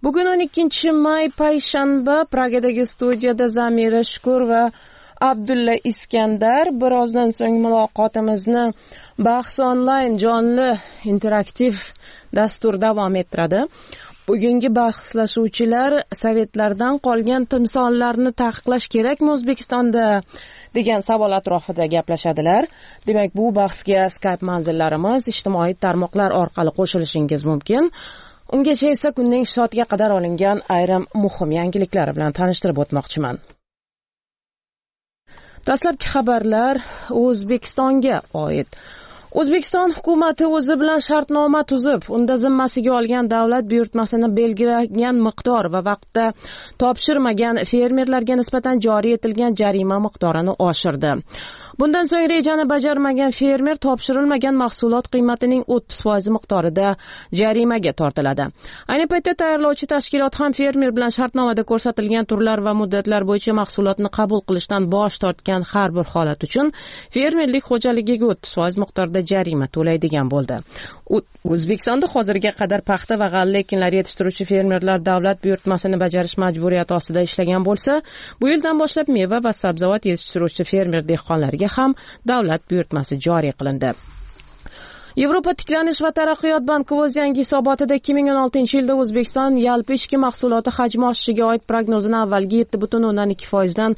Bugun 12-may payshanba. Pragadagi studiyada Zamira Shukur va Abdulla Iskandar. Birozdan so'ng muloqotimizni bahs onlayn jonli interaktiv dastur davom ettiradi. Bugungi bahslashuvchilar sovetlardan qolgan timsollarni taqiqlash kerakmi O'zbekistonda degan savol atrofida gaplashadilar. Demak, bu bahsga Skype manzillarimiz, ijtimoiy tarmoqlar orqali qo'shilishingiz mumkin. Ungacha esa kunning soatiga qadar olingan ayrim muhim yangiliklar bilan tanishtirib o'tmoqchiman. Dastlabki xabarlar O'zbekistonga oid. O'zbekiston hukumati o'zi bilan shartnoma tuzib, unda zimmasiga olgan davlat buyurtmasini belgilangan miqdor va vaqtda topshirmagan fermerlarga nisbatan joriy etilgan jarima miqdorini oshirdi. Bundan so'ng rejani bajarmagan fermer topshirilmagan mahsulot qiymatining 30% miqdorida jarimaga tortiladi. Ayni paytda tayyorlovchi tashkilot ham fermer bilan shartnomada ko'rsatilgan turlar va muddatlar bo'yicha mahsulotni qabul qilishdan bosh tortgan har bir holat uchun fermerlik xo'jaligiga 30% miqdorda jarima to'laydigan bo'ldi. O'zbekistonda hozirga qadar paxta va g'alla ekinlari yetishtiruvchi fermerlar davlat buyurtmasini bajarish majburiyati ostida ishlagan bo'lsa, bu yildan boshlab meva va sabzavot yetishtiruvchi fermer dehqonlarga ham davlat buyurtmasi joriy qilindi. Yevropa tiklanish va taraqqiyot banki o'z yangi hisobotida 2016-yilda O'zbekiston yalpi ichki mahsuloti hajmi oshishiga oid prognozini avvalgi 7,2% dan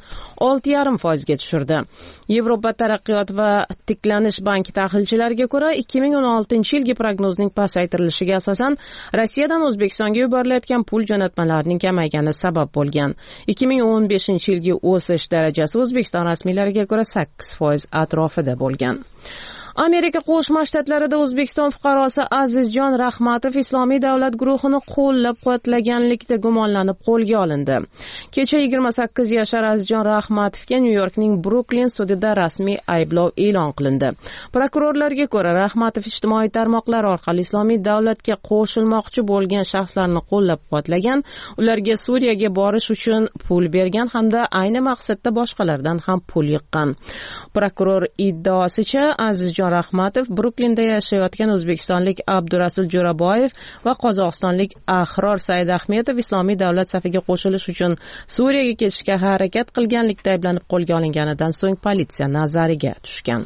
6,5% ga tushirdi. Yevropa taraqqiyot va tiklanish banki tahlilchilariga ko'ra, 2016-yilgi prognozning pasaytirilishiga asosan Rossiyadan O'zbekistonga yuborilayotgan pul jo'natmalarining kamaygani sabab bo'lgan. 2015-yilgi o'sish darajasi O'zbekiston rasmiylariga ko'ra 8% atrofida bo'lgan. Amerika Qo'shma Shtatlarida O'zbekiston fuqarosi Azizjon Rahmatov Islomiy davlat guruhini qo'llab-quvvatlaganlikda gumonlanib qo'lga olindi. Kecha 28 yashar Azizjon Rahmatovga Nyu-Yorkning Bruklin sudida rasmiy ayblov e'lon qilindi. Prokurorlarga ko'ra, Rahmatov ijtimoiy tarmoqlar orqali Islomiy davlatga qo'shilmoqchi bo'lgan shaxslarni qo'llab-quvvatlagan, ularga Suriyaga borish uchun pul bergan hamda ayni maqsadda boshqalardan ham pul yiqqan. Prokuror iddaosicha Azizjon Rahmatov Bruklinda yashayotgan o'zbekistonlik Abdurasul Jo'raboyev va qozog'istonlik Ahror Saidahmetov Islomiy davlat safiga qo'shilish uchun Suriyaga ketishga harakat qilganlikda ayblanib qo'lga olinganidan so'ng politsiya nazariga tushgan.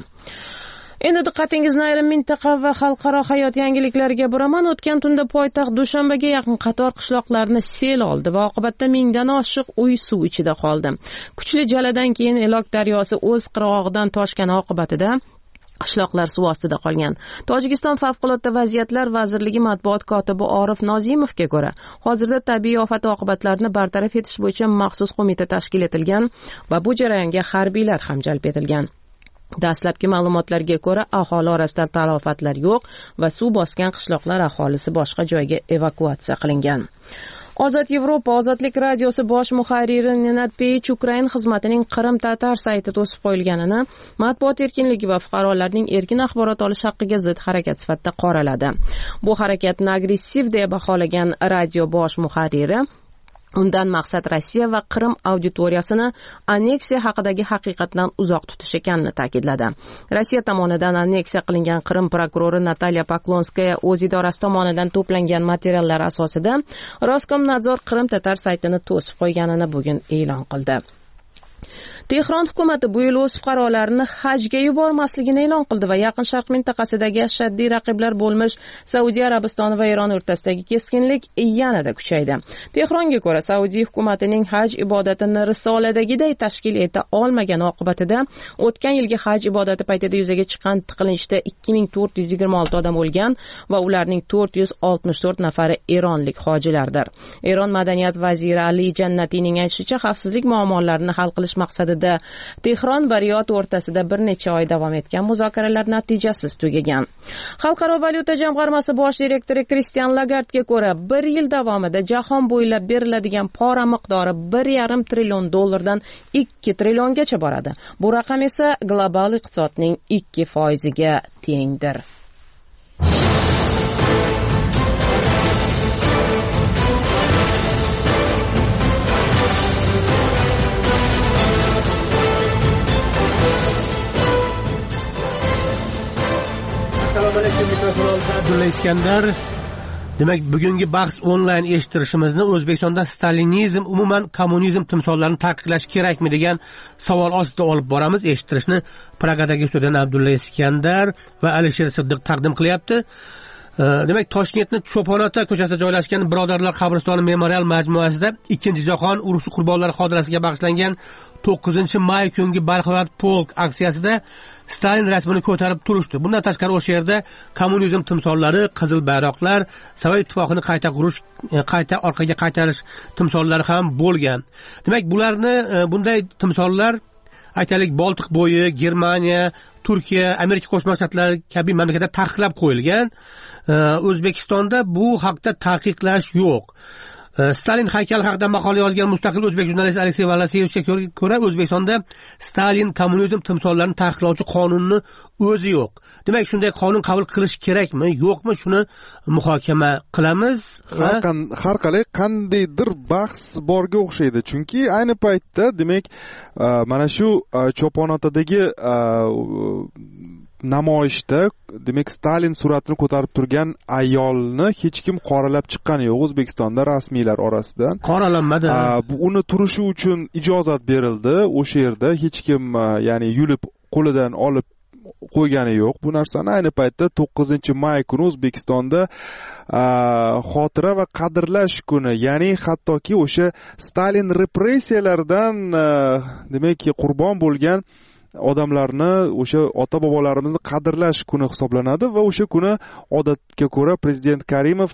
Endi diqqatingizni ayrim mintaqa va xalqaro hayot yangiliklariga buraman. O'tgan tunda poytaxt Dushanbaga yaqin qator qishloqlarni sel oldi va oqibatda 1000 dan oshiq uy suv ichida qoldi. Kuchli jaladan keyin Elok daryosi o'z qirg'og'idan toshgani oqibatida qishloqlar suv ostida qolgan. Tojikiston favqulodda vaziyatlar vazirligi matbuot kotibi Orif Nozimovga ko'ra, hozirda tabiiy ofat oqibatlarini bartaraf etish bo'yicha maxsus qo'mita tashkil etilgan va bu jarayonga harbiylar ham jalb etilgan. Dastlabki ma'lumotlarga ko'ra, aholi orasida talofatlar yo'q va suv bosgan qishloqlar aholisi boshqa joyga evakuatsiya qilingan. Ozod Yevropa Ozodlik radiosi bosh muharriri Nenad Peyich Ukraina xizmatining Qrim-Tatar sayti to'sib qo'yilganini, matbuot erkinligi va fuqarolarning erkin axborot olish haqqiga zid harakat sifatida qoraladi. Bu harakatni agressiv deb baholagan radio bosh muharriri undan maqsad Rossiya va Qrim auditoriyasini anneksiya haqidagi haqiqatdan uzoq tutish ekanini ta'kidladi. Rossiya tomonidan anneksiya qilingan Qrim prokurori Natalya Poklonskaya o'z idorasi tomonidan to'plangan materiallar asosida Roskomnadzor Qrim-Tatar saytini to'sib qo'yganini bugun e'lon qildi. Tehron hukumati bu yil o'z fuqarolarini hajga yubormasligini e'lon qildi va Yaqin Sharq mintaqasidagi ashaddiy raqiblar bo'lmish Saudiya Arabistoni va Eron o'rtasidagi keskinlik yanada kuchaydi. Tehronga ko'ra, Saudiya hukumatining haj ibodatini risoladagiday tashkil eta olmagani oqibatida o'tgan yilgi haj ibodati paytida yuzaga chiqqan tiqilinchda 2426 odam o'lgan va ularning 464 nafari eronlik hojilardir. Eron madaniyat vaziri Ali Jannatiyning aytishicha, xavfsizlik muammolarini hal qilish maqsadida Tehron va Riyod o'rtasida bir necha oy davom etgan muzokaralar natijasiz tugagan. Xalqaro valyuta jamg'armasi bosh direktori Kristian Lagardga ko'ra, bir yil davomida jahon bo'ylab beriladigan pora miqdori 1,5 trillion dollardan 2 trilliongacha boradi. Bu raqam esa global iqtisodning 2%ga tengdir. Assalomu alaykum, mikrofon Abdulla Iskandar. Demak, bugungi bahs onlayn eshittirishimizni O'zbekistonda stalinizm, umuman kommunizm timsollarini taqiqlash kerakmi degan savol ostida olib boramiz. Eshittirishni Pragadagi studiyadan Abdulla Iskandar va Alisher Siddiq taqdim qilyapti. Demak, Toshkentning Cho'ponota ko'chasida joylashgan Birodarlar qabristoni memorial majmuasida 2-jahon urushi qurbonlari xotirasiga bag'ishlangan 9-may kungi Barhayot polk aksiyasida Stalin rasmini ko'tarib turishdi. Bundan tashqari o'sha yerda kommunizm timsollari, qizil bayroqlar, Sovet ittifoqini qayta orqaga qaytarish timsollari ham bo'lgan. Demak, bunday timsollar aytaylik Boltiq bo'yi, Germaniya, Turkiya, Amerika Qo'shma Shtatlari kabi mamlakatlarda taqiqlab qo'yilgan. O'zbekistonda bu haqda taqiqlash yo'q. Stalin haykali haqida maqola yozgan mustaqil o'zbek jurnalisti Aleksey Valaseyevga ko'ra, O'zbekistonda Stalin kommunizm timsollarini taqiqlovchi qonunni o'zi yo'q. Demak, shunday qonun qabul qilish kerakmi, yo'qmi, shuni muhokama qilamiz. Har qalay qandaydir bahs borga o'xshaydi. Chunki ayni paytda, demak, mana shu Cho'ponotadagi namoyishda, demak, Stalin suratini ko'tarib turgan ayolni hech kim qoralab chiqqani yo'q O'zbekistonda rasmiylar orasidan. Qoralanmadi. Uni turishi uchun ijozat berildi. O'sha yerda hech kim, ya'ni yulib qo'lidan olib qo'ygani yo'q. Bu narsani ayni paytda 9-may kuni O'zbekistonda xotira va qadrlash kuni, ya'ni hattoki o'sha Stalin repressiyalaridan demak qurbon bo'lgan odamlarni, o'sha ota-bobolarimizni qadrlash kuni hisoblanadi va o'sha kuni odatga ko'ra prezident Karimov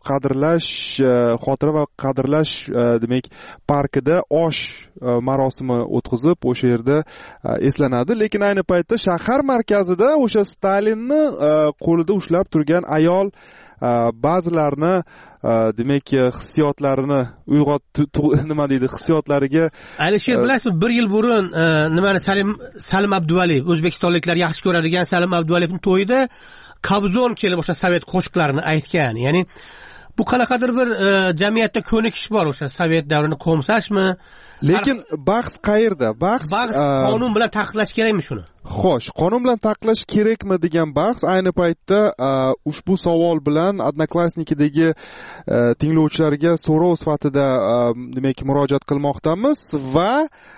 xotira va qadrlash demak parkida osh marosimi o'tkazib o'sha yerda eslanadi. Lekin ayni paytda shahar markazida o'sha Stalinni qo'lida ushlab turgan ayol ba'zilarni demak hissiyotlarini hissiyotlariga Alisher, bilasizmi, 1 yil burun Salim Abduvaliyev, o'zbekistonliklar yaxshi ko'radigan Salim Abduvaliyevning to'yida Kobzon kelib o'sha sovet qo'shiqlarini aytgan. Ya'ni bu qanaqadir bir jamiyatda ko'nikish bor, o'sha sovet davrini qo'msashmi? Lekin bahs qayerda? Bahs qonun bilan taqiqlash kerakmi shuni? Xo'sh, qonun bilan taqiqlash kerakmi degan bahs ayni paytda ushbu savol bilan Odnoklassnikidagi tinglovchilarga so'rov sifatida demak murojaat qilmoqdamiz va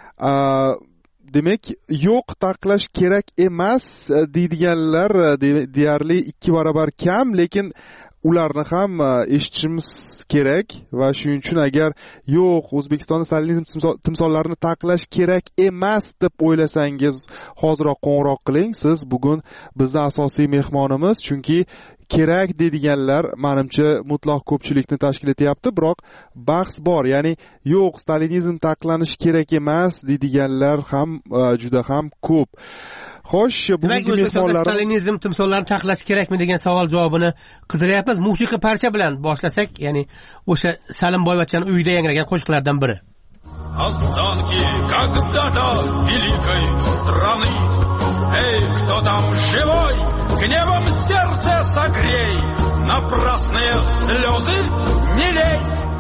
demak, yo'q, taqiqlash kerak emas deydiganlar deyarli 2 barobar kam, lekin ularni ham eshitishimiz kerak va shuning uchun agar yo'q, O'zbekistonda stalinizm timsollarini taqiqlash kerak emas deb o'ylasangiz, hoziroq qo'ng'iroq qiling. Siz bugun bizning asosiy mehmonimiz, chunki kerak deydiganlar menimcha mutlaq ko'pchilikni tashkil etyapti, biroq bahs bor. Ya'ni yo'q, stalinizm taqiqlanishi kerak emas deydiganlar ham juda ham ko'p. Xo'sh, bugungi mehmonlarimiz stalinizm timsollarini taqiqlash kerakmi degan savol javobini qidiryapmiz. Musiqiy parcha bilan boshlasak, ya'ni o'sha Salimboyevachchaning uyida yangragan qo'shiqlardan biri. Останки когда-то великой страны. Эй, кто там живой, гневом сердце согрей, напрасные слезы не лей.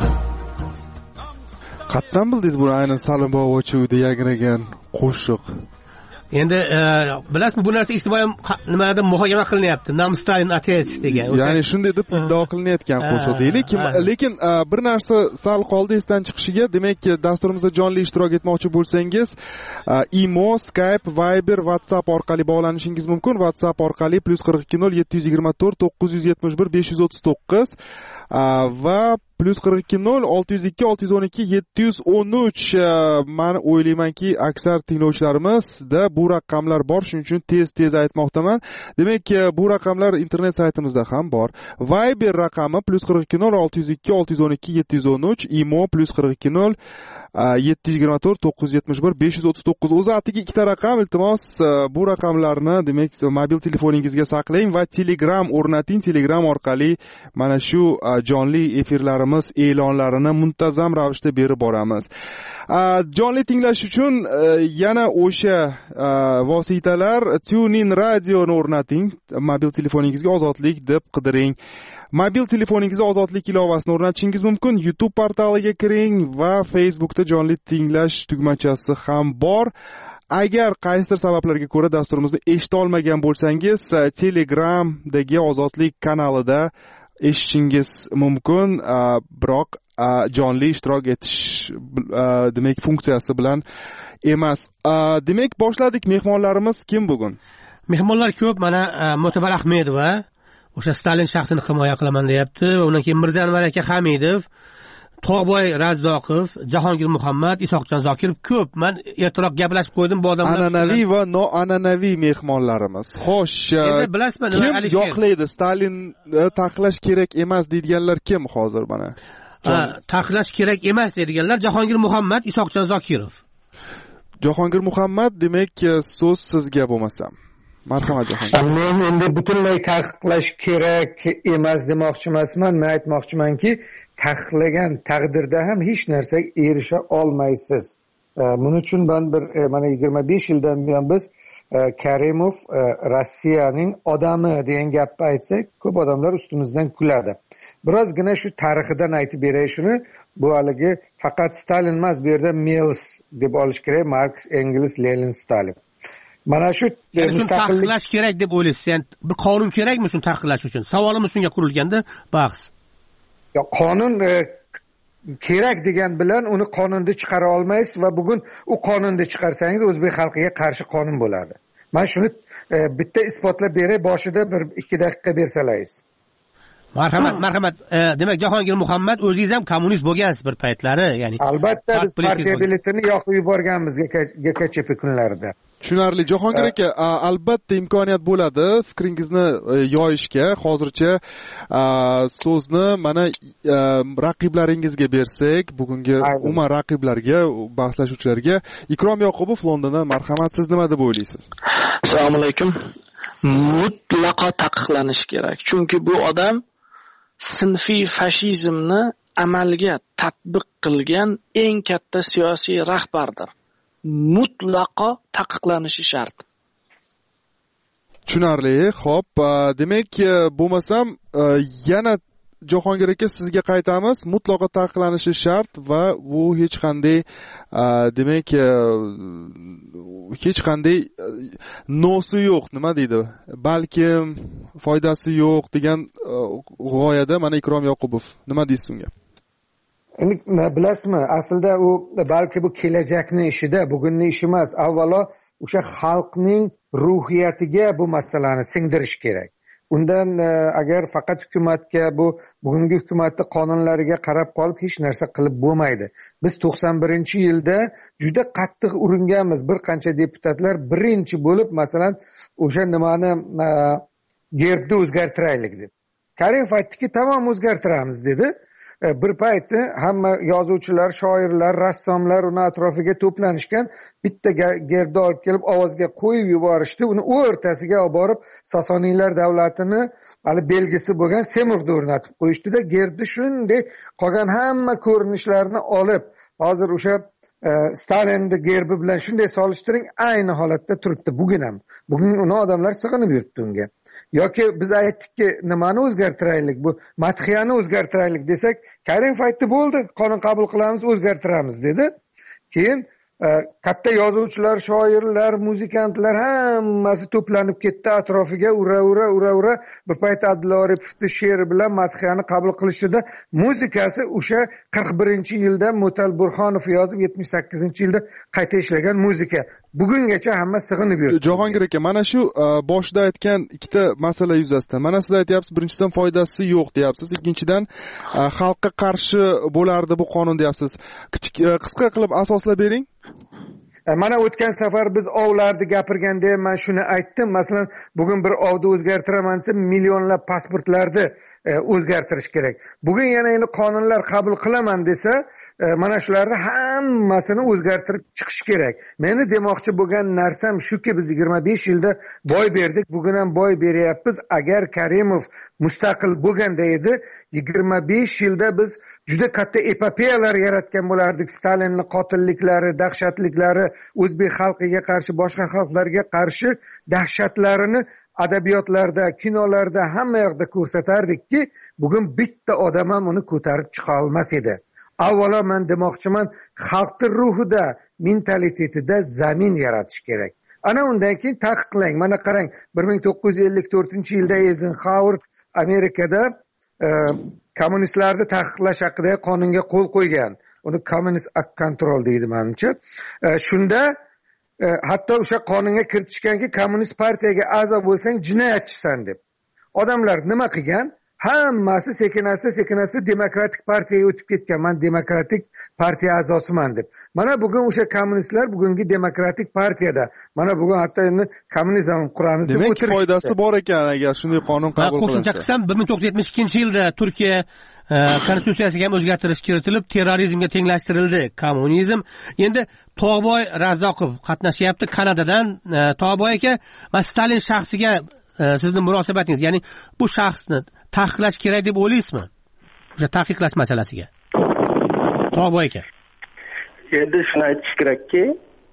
Qatdan bildingiz buni, aynan Salimboyevachcha uyida yangragan qo'shiq? Endi bilasizmi, bu narsa ijtimoiy nimalardan muhokama qilinyapti. Nam Stalin Otets degan. Ya'ni shunday deb iddao qilinayotgan qo'shiq deylik. Lekin bir narsa sal qoldi esdan chiqishiga. Demak, dasturimizda jonli ishtirok etmoqchi bo'lsangiz, Imo, Skype, Viber, WhatsApp orqali bog'lanishingiz mumkin. WhatsApp orqali +42 724 971 539 va +42 602 612 713. Men o'ylaymanki, aksar tinglovchilarimizda bu raqamlar bor, shuning uchun tez aytmoqdaman. Demak, bu raqamlar internet saytimizda ham bor. Viber raqami +42 602 612 713, Imo +42 724 971 539. O'zi atiga ikkita raqam, iltimos bu raqamlarni demak mobil telefoningizga saqlang va Telegram o'rnating. Telegram orqali mana shu jonli efirlarimiz e'lonlarini muntazam ravishda berib boramiz. Jonli tinglash uchun yana o'sha vositalar TuneIn radioni o'rnating. Mobil telefoningizga Ozodlik deb qidiring. Mobil telefoningizga Ozodlik ilovasini o'rnatishingiz mumkin. YouTube portaliga kiring va Facebookda jonli tinglash tugmachasi ham bor. Agar qaysidir sabablarga ko'ra dasturimizni eshita olmagan bo'lsangiz, Telegramdagi Ozodlik kanalida eshitishingiz mumkin, biroq jonli ishtirok etish demak funksiyasi bilan emas. Demak boshladik. Mehmonlarimiz kim bugun? Mehmonlar ko'p. Mana Mo'tabar Ahmedova o'sha Stalin shaxsini himoya qilaman deyapti. Undan keyin Mirzanvar aka Hamidov, Tog'boy Razzoqov, Jahongir Muhammad, Isoqjon Zokirov ko'p. Men ertaroq gaplashib qo'ydim bu odamlar. An'anaviy va noan'anaviy mehmonlarimiz. Xo'sh, bilasizmi, kim yoqlaydi? Stalin taqiqlash kerak emas deydiganlar kim hozir mana? Taqiqlash kerak emas deydiganlar Jahongir Muhammad, Isoqjon Zokirov. Jahongir Muhammad, demak so'z sizga bo'lmasa. Marhamat Jahongir. Men endi butunlay taqiqlash kerak emas demoqchi emasman. Men aytmoqchimanki, taqiqlagan taqdirda ham hech narsaga erisha olmaysiz. Buning uchun men mana 25 yildan buyon biz Karimov Rossiyaning odami degan gapni aytsak, ko'p odamlar ustimizdan kuladi. Birozgina shu tarixidan aytib beray shuni. Bu haligi faqat Stalin emas, bu yerda Mills deb olish kerak. Marx, Engels, Lenin, Stalin. Mana shu taqiqlash kerak deb o'ylaysiz. Ya'ni bir qonun kerakmi shuni taqiqlash uchun? Savolimiz shunga qurilganda, bahs. Qonun kerak degan bilan uni qonunda chiqara olmaysiz va bugun u qonunda chiqarsangiz o'zbek xalqiga qarshi qonun bo'ladi. Men shuni bitta isbotlab beray, boshida 1-2 daqiqa bersalaringiz. Marhamat. Demak Jahongir Muhammad, o'zingiz ham kommunist bo'lgansiz bir paytlari, ya'ni albatta biz partiya biletini yoqib yuborganmiz GKChP kunlarida. Tushunarli. Jahongir aka, albatta imkoniyat bo'ladi fikringizni yoyishga. Hozircha so'zni mana raqiblaringizga bersak, bugungi umuman raqiblarga, bahslashuvchilarga. Ikrom Yoqubov Londondan, marhamat, siz nima deb o'ylaysiz? Assalomu alaykum. Mutlaqo taqiqlanishi kerak. Chunki bu odam sinfiy fashizmni amalga tatbiq qilgan eng katta siyosiy rahbardir. Mutlaqo taqiqlanishi shart. Tushunarli. Xo'p, demak bo'lmasam yana Jahongir aka sizga qaytamiz. Mutlaqo taqiqlanishi shart va bu hech qanday demak hech qanday nosi yo'q, nima deydi? Balkim foydasi yo'q degan g'oyada mana Ikrom Yoqubov. Nima deysiz unga? Endi bilasizmi, aslida u balki bu kelajakning ishida, bugunning ishi emas. Avvalo o'sha xalqning ruhiyatiga bu masalani singdirish kerak. Undan agar faqat hukumatga, bugungi hukumatning qonunlariga qarab qolib hech narsa qilib bo'lmaydi. Biz 91-yilda juda qattiq uringanmiz. Bir qancha deputatlar birinchi bo'lib, masalan, o'sha nimani gerbni o'zgartiraylik deb. Karimov aytdiki, tamom o'zgartiramiz dedi. Bir payti hamma yozuvchilar, shoirlar, rassomlar uni atrofiga to'planishgan, bitta gerbni olib kelib ovozga qo'yib yuborishdi. Uni o'rtasiga olib borib Sasoniylar davlatini hali belgisi bo'lgan Semurni o'rnatib qo'yishdi-da, gerbni shunday qolgan hamma ko'rinishlarni olib, hozir o'sha Stalinning gerbi bilan shunday solishtiring, ayni holatda turibdi bugun ham. Bugun uni odamlar sig'inib yuribdi unga. Yoki biz aytdikki, nimani o'zgartiraylik, bu madhiyani o'zgartiraylik desak, Karimov aytdi, bo'ldi, qonun qabul qilamiz, o'zgartiramiz dedi. Keyin katta yozuvchilar, shoirlar, muzikantlar hammasi to'planib ketdi atrofiga, ura. Bir payt Abdulla Oripovning she'ri bilan madhiyani qabul qilishdi-da, muzikasi o'sha 41-yilda Mutal Burxonov yozib 78-yilda qayta ishlagan muzika. Bugungacha hamma sig'inib yuribdi. Jahongir aka, mana shu boshida aytgan ikkita masala yuzasidan. Mana siz aytyapsiz, birinchidan foydasi yo'q deyapsiz, ikkinchidan xalqqa qarshi bo'lardi bu qonun deyapsiz. Qisqa qilib asoslab bering. Mana o'tgan safar biz ovlarni gapirganda men shuni aytdim. Masalan, bugun bir ovni o'zgartiraman desa, millionlab pasportlarni o'zgartirish kerak. Bugun yana endi qonunlar qabul qilaman desa, mana shularni hammasini o'zgartirib chiqish kerak. Meni demoqchi bo'lgan narsam shuki, biz 25 yilda boy berdik, bugun ham boy beryapmiz. Agar Karimov mustaqil bo'lganda edi, 25 yilda biz juda katta epopeyalar yaratgan bo'lardik. Stalinning qotilliklari, dahshatliklari, o'zbek xalqiga qarshi, boshqa xalqlarga qarshi dahshatlarini adabiyotlarda, kinolarda hamma yoqda ko'rsatardikki, bugun bitta odam ham uni ko'tarib chiqa olmas edi. Avvalo men demoqchiman, xalqning ruhida, mentalitetida zamin yaratish kerak. Ana undan keyin taqiqlang. Mana qarang, 1954-yilda Eisenhower Amerikada kommunistlarni taqiqlash haqidagi qonunga qo'l qo'ygan. Uni Communist Act Control deydi menimcha. Shunda hatto o'sha qonunga kiritishganki, kommunist partiyaga a'zo bo'lsang jinoyatchisan deb. Odamlar nima qilgan? Hammasi sekin-asta demokratik partiyaga o'tib ketgan. Men demokratik partiya a'zosiman deb. Mana bugun o'sha kommunistlar bugungi demokratik partiyada. Mana bugun hatto endi kommunizm quramiz deb o'tirishdi. Demak, foydasi bor ekan agar shunday qonun qabul qilinsa. Qo'shimcha qilsam, 1972-yilda Turkiya konstitutsiyasiga ham o'zgartirish kiritilib, terrorizmga tenglashtirildi kommunizm. Endi Tog'boy Razzoqov qatnashyapti Kanadadan. Tog'boy aka, va Stalin shaxsiga sizning munosabatingiz, ya'ni bu shaxsni taqiqlash kerak deb o'ylaysizmi? O'sha taqiqlash masalasiga. Tog'boy aka. Endi shuni aytish kerakki,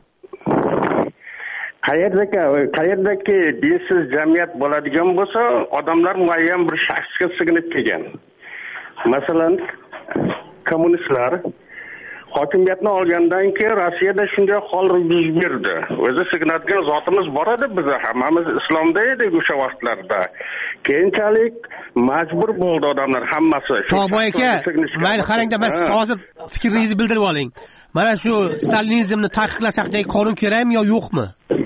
qayerdaki dinsiz jamiyat bo'ladigan bo'lsa, odamlar muayyan bir shaxsga sig'inib kelgan. Masalan, kommunistlar hokimiyatni olgandan keyin Rossiyada shunday hol yuz berdi. O'zi sig'inadigan zotimiz bor edi, biz hammamiz islomda edik o'sha vaqtlarda. Keyinchalik majbur bo'ldi odamlar hammasi. Tog'boy aka, mayli qarangda, siz hozir fikringizni bildirib oling. Mana shu stalinizmni taqiqlash haqidagi qonun kerakmi yo yo'qmi?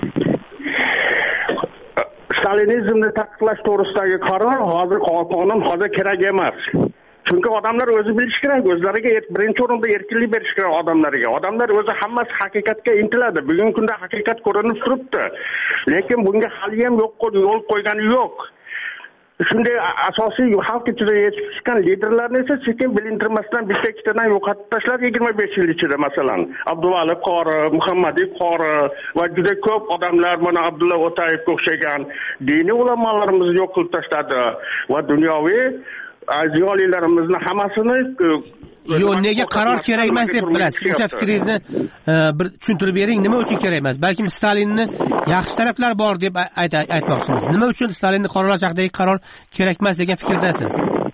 Stalinizmni taqiqlash to'g'risidagi qonun hozir kerak emas. Chunki odamlar o'zi bilish kerak, o'zlariga birinchi o'rinda erkinlik berish kerak odamlarga. Odamlar o'zi hammasi haqiqatga intiladi. Bugungi kunda haqiqat ko'rinib turibdi. Lekin bunga hali ham yo'l qo'ygani yo'q. Shunday asosiy xalq ichida yetishgan liderlarni esa sekin bilintirmasdan bitta-ikkitadan yo'qotib tashladi 25 yil ichida. Masalan, Abduvali Qori, Muhammadiy Qori va juda ko'p odamlar, mana Abdulla O'tayevga o'xshagan diniy ulamolarimizni yo'q qilib tashladi va dunyoviy ziyolilarimizni hammasini yo'q, nega qaror kerak emas deb bilasiz? O'sha fikringizni bir tushuntirib bering, nima uchun kerak emas? Balki Stalinni yaxshi taraflari bor deb aytmoqchisiz. Nima uchun Stalinni qoralash haqidagi qaror kerak emas degan fikrdasiz?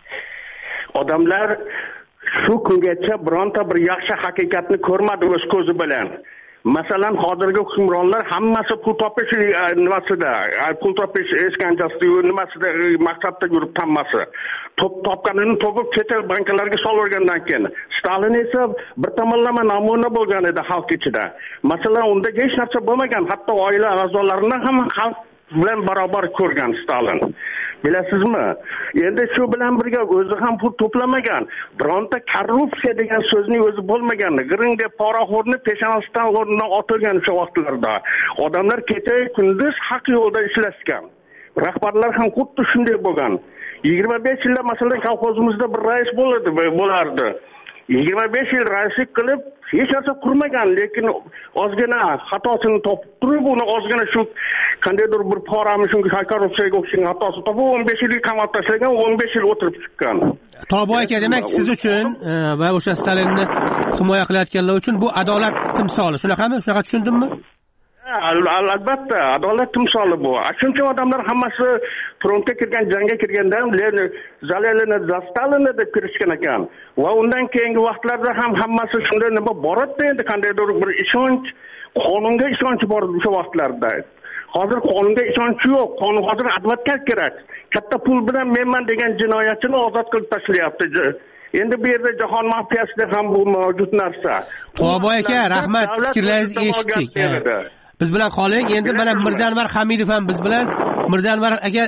Odamlar shu kungacha bironta bir yaxshi haqiqatni ko'rmadi o'z ko'zi bilan. Masalan, hozirgi hukmronlar hammasi pul topish nimasida, pul topish eskanjasida, nimasida maqsadda yurib hammasi. Topganini topib chet el bankalarga so'ragandan keyin Stalin esa bir tomonlama namuna bo'lgan edi xalq ichida. Masalan, unda hech narsa bo'lmagan, hatto oila a'zolarini ham xalq bilan barobar ko'rgan Stalin. Bilasizmi? Endi shu bilan birga o'zi ham pul to'plamagan. Bironta korrupsiya degan so'zning o'zi bo'lmagan. G'iring deb poraxo'rni peshonasidan o'rnidan otilgan o'sha vaqtlarda. Odamlar kecha kunduz haq yo'lda ishlashgan. Rahbarlar ham xuddi shunday bo'lgan. 25 yilda masalan kolxozimizda bir rais bo'lardi. 25 yil raislik qilib hech narsa qurmagan, lekin ozgina xatosini topib turib, uni ozgina shu qandaydir bir porami shunga korrupsiyaga o'xshagan xatosini topib 15 yilga qamalib tashlagan, 15 yil o'tirib chiqqan. Tog'boy aka, demak siz uchun va o'sha Stalinni himoya qilayotganlar uchun bu adolat timsoli. Shunaqami? Shunaqa tushundimmi? Albatta, adolat timsoli bu. Shuncha odamlar hammasi frontga kirgan, jangga kirganda Zalenini, Stalinni deb kirishgan ekan. Va undan keyingi vaqtlarda ham hammasi shunday nima boradi endi, qandaydir bir ishonch, qonunga ishonch bor o'sha vaqtlarda. Hozir qonunga ishonch yo'q. Qonun hozir advokat kerak. Katta pul bilan menman degan jinoyatchini ozod qilib tashlayapti. Endi bu yerda jahon mafiyasida ham bu mavjud narsa. Tog'boy aka, rahmat, fikrlaringizni eshitdik. Biz bilan qoling. Endi mana Mirzanvar Hamidov ham biz bilan. Mirzanvar aka,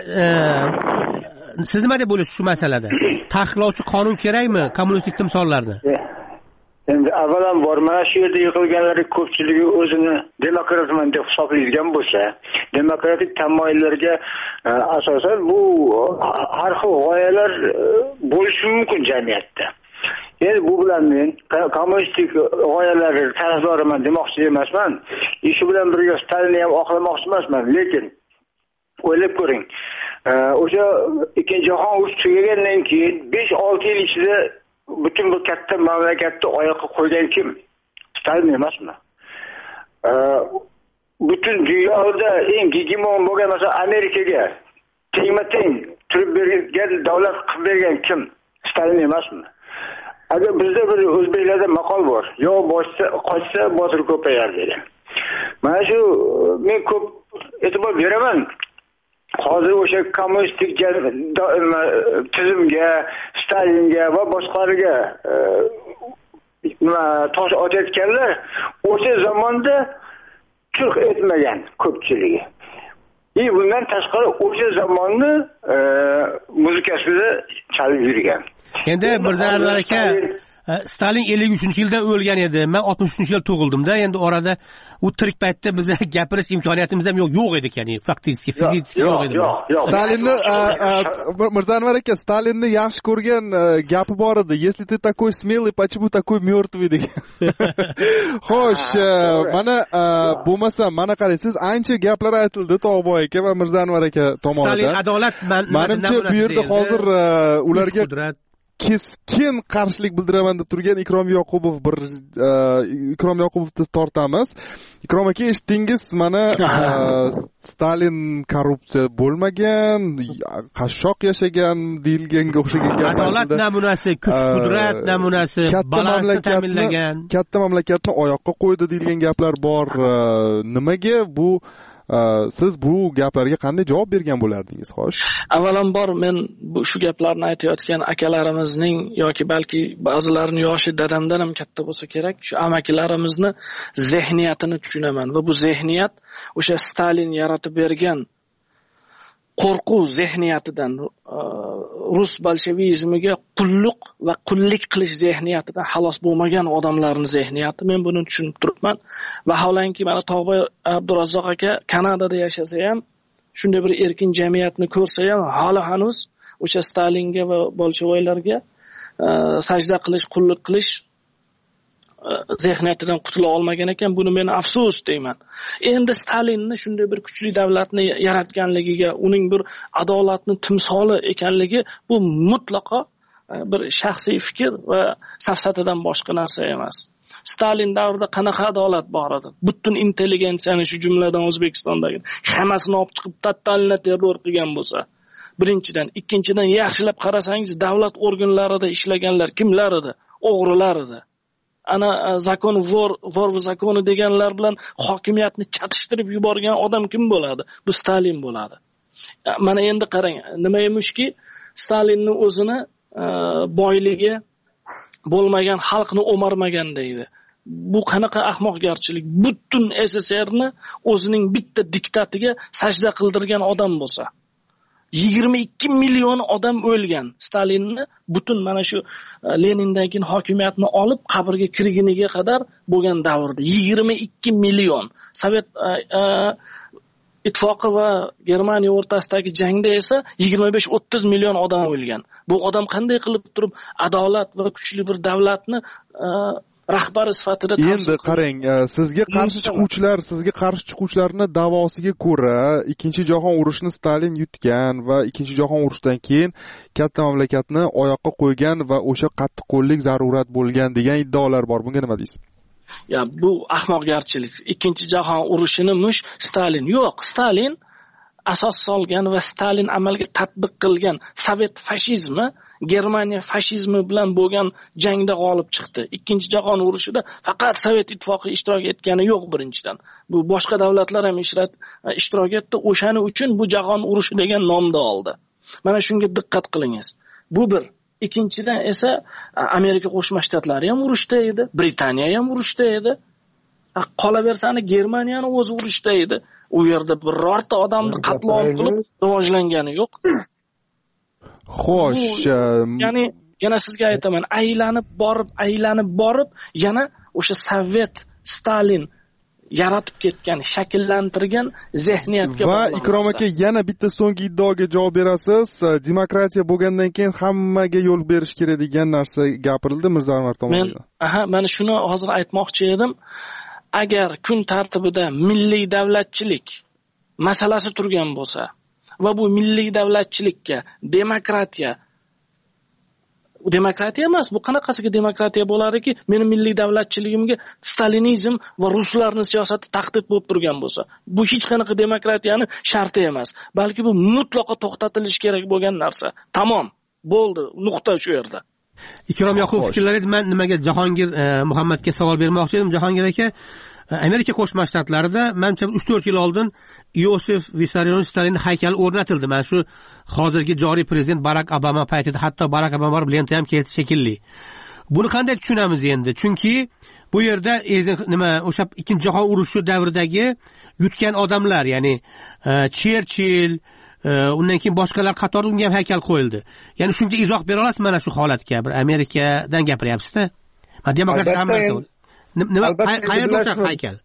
siz nima deb o'ylaysiz shu masalada? Taqiqlovchi qonun kerakmi kommunistik timsollarni? Endi avvalambor mana shu yerda yig'ilganlarning ko'pchiligi o'zini demokratman deb hisoblaydigan bo'lsa, demokratik tamoyillarga asosan bu har xil g'oyalar bo'lishi mumkin jamiyatda. Endi bu bilan men kommunistik g'oyalarni tarafdoriman demoqchi emasman. Shu bilan birga Stalinni ham oqlamoqchi emasman, lekin o'ylab ko'ring. O'sha ikkinchi jahon urushi tugagandan keyin 5-6 yil ichida butun bu katta mamlakatni oyoqqa qo'ygan kim? Stalin emasmi? Butun dunyoda eng hegemon bo'lgan masalan Amerikaga tengma-teng turib bergan davlat qilib bergan kim? Stalin emasmi? Agar bizda bir o'zbeklarda maqol bor, yo qochsa botir ko'payar degan. Mana shu men ko'p e'tibor beraman hozir o'sha kommunistik tizimga, Stalinga va boshqalarga tosh otayotganlar o'sha zamonda turq etmagan ko'pchiligi. Bundan tashqari o'sha zamonni muzikasida chalib yurgan. Endi Mirzo Anvar aka, Stalin 53-yilda o'lgan edi. Men 63-yilda tug'ildim-da. Endi orada u tirik paytda bizga gapirish imkoniyatimiz ham yo'q edi, ya'ni faktik fizik yo'q edi. Stalinni Mirzo Anvar aka, Stalinni yaxshi ko'rgan gapi bor edi. Если ты такой смелый, почему такой мертвый degan. Xo'sh, mana bo'lmasa, mana qaraysiz, ancha gaplar aytildi Tog'boy aka va Mirzo Anvar aka tomonidan. Stalin adolat, menimcha bu yerda hozir ularga keskin qarshilik bildiraman deb turgan Ikrom Yoqubovni tortamiz. Ikrom aka, eshitdingiz, mana Stalin korrupsiya bo'lmagan, qashshoq yashagan deyilganga o'xshagan gaplar. Adolat namunasi, kuch-qudrat namunasi, balansni ta'minlagan, katta mamlakatni oyoqqa qo'ydi deyilgan gaplar bor. Nimaga bu siz bu gaplarga qanday javob bergan bo'lardingiz, xo'sh? Avvalambor men shu gaplarni aytayotgan akalarimizning yoki balki ba'zilarini yoshi dadamdan ham katta bo'lsa kerak, shu amakilarimizni zehniyatini tushunaman va bu zehniyat o'sha Stalin yaratib bergan qo'rquv zehniyatidan, rus bolshevizmiga qulluq va qullik qilish zehniyatidan xalos bo'lmagan odamlarning zehniyati. Men buni tushunib turibman. Vaholanki mana Tog'boy Abdurazzoq aka Kanadada yashasa ham, shunday bir erkin jamiyatni ko'rsa ham, hali hanuz o'sha Stalinga va bolshevoylarga sajda qilish, qullik qilish zehniyatidan qutula olmagan ekan. Buni men afsus deyman. Endi Stalinni shunday bir kuchli davlatni yaratganligiga, uning bir adolatni timsoli ekanligi bu mutlaqo bir shaxsiy fikr va safsatadan boshqa narsa emas. Stalin davrida qanaqa adolat bor edi? Butun intelligensiyani, shu jumladan O'zbekistondagi hammasini olib chiqib totalni terror qilgan bo'lsa, birinchidan, ikkinchidan yaxshilab qarasangiz, davlat organlarida ishlaganlar kimlar edi? O'g'rilar edi. Ana zakon vor va zakoni deganlar bilan hokimiyatni chatishtirib yuborgan odam kim bo'ladi? Bu Stalin bo'ladi. Mana endi qarang, nima emishki, Stalinni o'zini boyligi bo'lmagan xalqni o'marmagan deydi. Bu qanaqa ahmoqgarchilik? Butun SSRni o'zining bitta diktatiga sajda qildirgan odam bo'lsa, 22 million odam o'lgan. Stalinni butun mana shu Lenindan keyin hokimiyatni olib qabrga kirguniga qadar bo'lgan davrda 22 million. Sovet ittifoqi va Germaniya o'rtasidagi jangda esa 25-30 million odam o'lgan. Bu odam qanday qilib turib adolat va kuchli bir davlatni rahbari sifatida endi qarang, sizga qarshi chiquvchilarning davosiga ko'ra ikkinchi jahon urushini Stalin yutgan va ikkinchi jahon urushidan keyin katta mamlakatni oyoqqa qo'ygan va o'sha qattiqqo'llik zarurat bo'lgan degan iddaolar bor. Bunga nima deysiz? Ya bu ahmoqgarchilik. Ikkinchi jahon urushini Stalin yo'q. Stalin asos solgan va Stalin amalga tatbiq qilgan Sovet fashizmi, Germaniya fashizmi bilan bo'lgan jangda g'olib chiqdi. Ikkinchi jahon urushida faqat Sovet ittifoqi ishtirok etgani yo'q birinchidan. Bu boshqa davlatlar ham ishtirok etdi. O'shani uchun bu jahon urushi degan nomni oldi. Mana shunga diqqat qilingiz. Bu bir. Ikkinchidan esa Amerika Qo'shma Shtatlari ham urushda edi, Britaniya ham urushda edi. Qolaversani Germaniyani o'zi urushda edi. U yerda birorta odamni qatlom qilib rivojlangani yo'q. Xo'sh, ya'ni yana sizga aytaman, aylanib borib yana o'sha Sovet Stalin yaratib ketgan, shakllantirgan zehniyatga va Ikrom aka, yana bitta so'nggi iddaoga javob berasiz. Demokratiya bo'lgandan keyin hammaga yo'l berish kerak degan narsa gapirildi Mirzo Anvar tomonidan. Men shuni hozir aytmoqchi edim. Agar kun tartibida milliy davlatchilik masalasi turgan bo'lsa va bu milliy davlatchilikka demokratiya emas, bu qanaqasiga demokratiya bo'ladiki, meni milliy davlatchiligimga stalinizm va ruslarning siyosati tahdid bo'lib turgan bo'lsa, bu hech qanaqa demokratiyani sharti emas, balki bu mutlaqo to'xtatilishi kerak bo'lgan narsa. Tamom, bo'ldi, nuqta shu yerda. Ikrom Yoqubov fikrlari. Men nimaga Jahongir Muhammadga savol bermoqchi edim. Jahongir aka, Amerika Qo'shma Shtatlarida menimcha 3-4 yil oldin Iosif Vissarionovich Stalinning haykali o'rnatildi. Mana shu hozirgi joriy prezident Barak Obama paytida hatto Barak Obama borib lenta ham kesdi shekilli. Buni qanday tushunamiz endi? Chunki bu yerda o'sha Ikkinchi jahon urushi davridagi yutgan odamlar, ya'ni Cherchill, undan keyin boshqalar qatori unga ham haykal qo'yildi. Ya'ni shunga izoh bera olasiz mana shu holatga? Bir Amerikadan gapiryapsiz-da. Demokratlar hammasi. Nima qayerda o'sha haykal?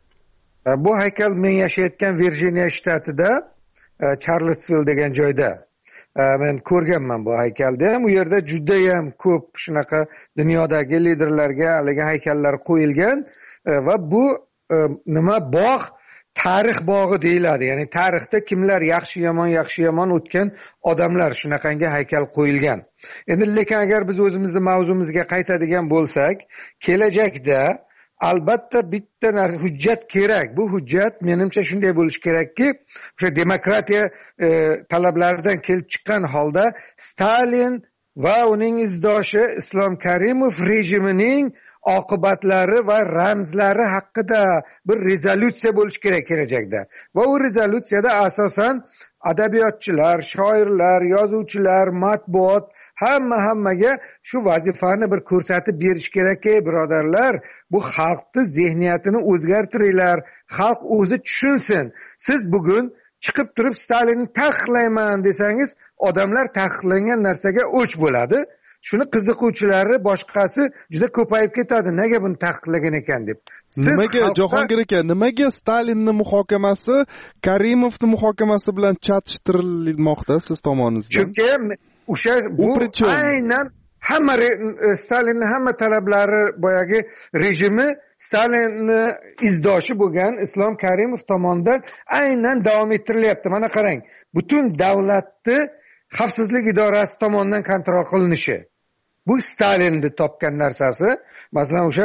Bu haykal men yashayotgan Virjiniya shtatida Charlottesville degan joyda. Men ko'rganman bu haykalni. U yerda juda ham ko'p shunaqa dunyodagi liderlarga haligi haykallar qo'yilgan va bu nima bog' tarix bog'i deyiladi. Ya'ni tarixda kimlar yaxshi yomon o'tgan odamlar shunaqangi haykal qo'yilgan. Endi lekin agar biz o'zimizni mavzumizga qaytadigan bo'lsak, kelajakda albatta bitta narsa hujjat kerak. Bu hujjat menimcha shunday bo'lishi kerakki, o'sha demokratiya talablaridan kelib chiqqan holda Stalin va uning izdoshi Islom Karimov rejimining oqibatlari va ramzlari haqida bir rezolyutsiya bo'lishi kerak kelajakda. Va u rezolyutsiyada asosan adabiyotchilar, shoirlar, yozuvchilar, matbuot hammaga shu vazifani bir ko'rsatib berish kerak-ki, birodarlar, bu xalqning zehniyatini o'zgartiringlar, xalq o'zi tushunsin. Siz bugun chiqib turib Stalinni taqiqlayman desangiz, odamlar taqiqlangan narsaga o'ch bo'ladi. Shuni qiziquvchilari boshqasi juda ko'payib ketadi. Nega buni taqiqlagan ekan deb. Nimaga Jahongir aka, nimaga Stalinning muhokamasi Karimovning muhokamasi bilan chatishtirilmoqda siz tomoningizdan? Chunki o'sha bu aynan hamma Stalinning hamma talablari boyagi rejimi Stalinning izdoshi bo'lgan Islom Karimov tomonidan aynan davom ettirilyapti. Mana qarang, butun davlatni xavfsizlik idorasi tomonidan kontrol qilinishi. Bu Stalinni topgan narsasi. Masalan, o'sha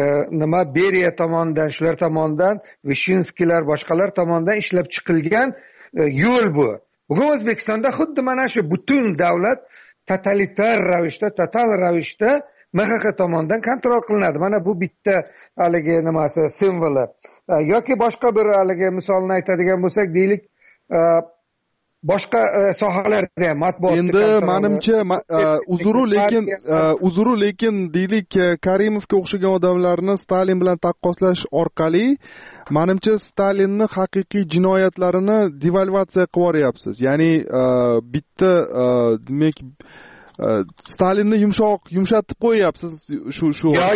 Beriya tomonidan, shular tomonidan, Vishinskilar, boshqalar tomonidan ishlab chiqilgan yo'l bu. Bugun O'zbekistonda xuddi mana shu butun davlat totalitar ravishda, total ravishda MXX tomonidan kontrol qilinadi. Mana bu bitta haligi nimasi simvoli. Yoki boshqa bir haligi misolni aytadigan bo'lsak, deylik, boshqa sohalarda ham matbuot. Endi menimcha uzru lekin deylik Karimovga o'xshagan odamlarni Stalin bilan taqqoslash orqali menimcha Stalinning haqiqiy jinoyatlarini devalvatsiya qilib yuboryapsiz. Ya'ni bitta demak Stalinni yumshatib qo'yyapsiz shu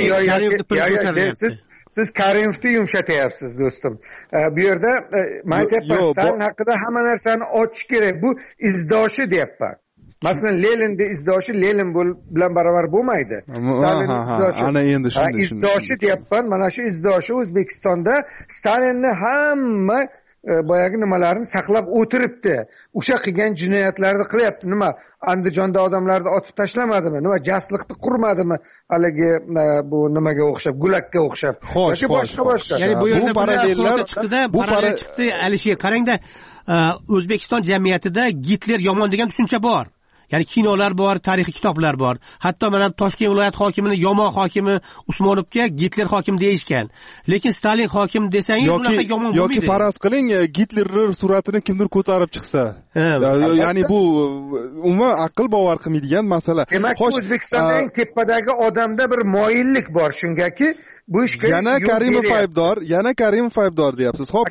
Siz Karimovni yumshatyapsiz, do'stim. Bu yerda men aytyapman, Stalin haqida hamma narsani ochish kerak. Bu izdoshi deyapman. Masalan, Leninni izdoshi Lenin bilan barobar bo'lmaydi. Stalin izdoshi. Ana endi shunday. Izdoshi deyapman. Mana shu izdoshi O'zbekistonda Stalinni hamma boyagi nimalarni saqlab o'tiribdi. O'sha qilgan jinoyatlarni qilyapti. Nima? Andijonda odamlarni otib tashlamadimi? Nima? Jasliqni qurmadimi? Haligi bu nimaga o'xshab, Gulakka o'xshab. Boshqa. Ya'ni bu yerda parallellar chiqdi-da, parallel chiqdi. Alisher, qarangda, O'zbekiston jamiyatida Gitler yomon degan tushuncha bor. Ya'ni kinolar bor, tarixiy kitoblar bor. Hatto mana Toshkent viloyat hokimini yomon hokimi Usmonovga Gitler hokim deyishgan. Lekin Stalin hokim desangiz unaqa yomon bo'lmaydi. Yoki faraz qiling, Gitlerning suratini kimdir ko'tarib chiqsa. Ya'ni bu umuman aql bovar qilmaydigan masala. Demak, O'zbekistonda eng tepadagi odamda bir moyillik bor shungaki, bu ishga yana Karimov aybdor deyapsiz. Xo'p,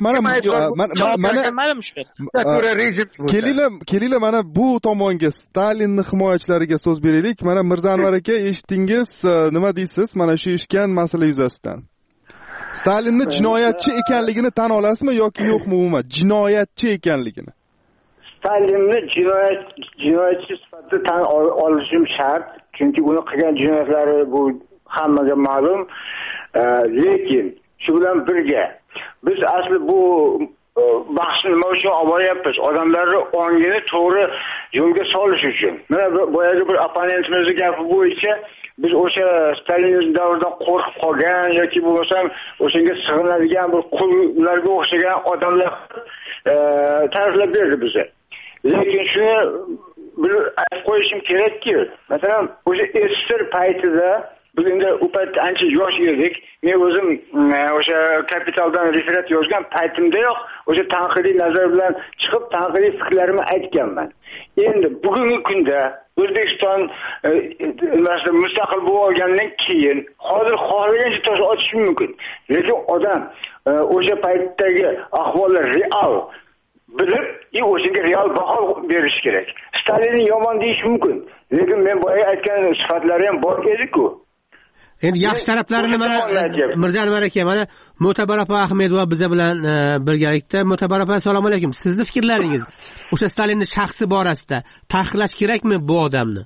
kelinglar mana bu tomonga Stalinning himoyachilariga so'z beraylik. Mana Mirzanvar aka, eshitdingiz, nima deysiz mana shu ishgan masala yuzasidan? Stalinni jinoyatchi ekanligini tan olasizmi yoki yo'qmi umuman? Jinoyatchi ekanligini. Stalinni jinoyatchi sifatida tan olishim shart, chunki uni qilgan jinoyatlari bu hammaga ma'lum. Lekin shu bilan birga biz asli bu bahsni nima uchun olib boryapmiz? Odamlarni ongini to'g'ri yo'lga solish uchun. Mana boyagi bir opponentimizni gapi bo'yicha biz o'sha Stalinizm davridan qo'rqib qolgan yoki bo'lmasam o'shanga sig'inadigan bir qullarga o'xshagan odamlar ta'riflab berdi bizga. Lekin shuni aytib qo'yishim kerakki, masalan, o'sha SSR paytida biz endi u paytda ancha yosh edik. Men o'zim o'sha kapitaldan referat yozgan paytimdayoq o'sha tanqidiy nazar bilan chiqib, tanqidiy fikrlarimni aytganman. Endi bugungi kunda O'zbekiston mustaqil bo'lgandan keyin hozir xohlagancha tosh otish mumkin. Lekin odam o'sha paytdagi ahvollar real bilib, o'shaga real baho berish kerak. Stalinni yomon deyish mumkin, lekin men boya aytgan sifatlari ham bor edi-ku. Endi yaxshi taraflarini mana Mirzaanvar aka, mana Mo'tabar opa Ahmedova biza bilan birgalikda. Mo'tabar opa, assalomu alaykum. Sizni fikrlaringiz o'sha Stalinning shaxsi borasida taqiqlash kerakmi bu odamni?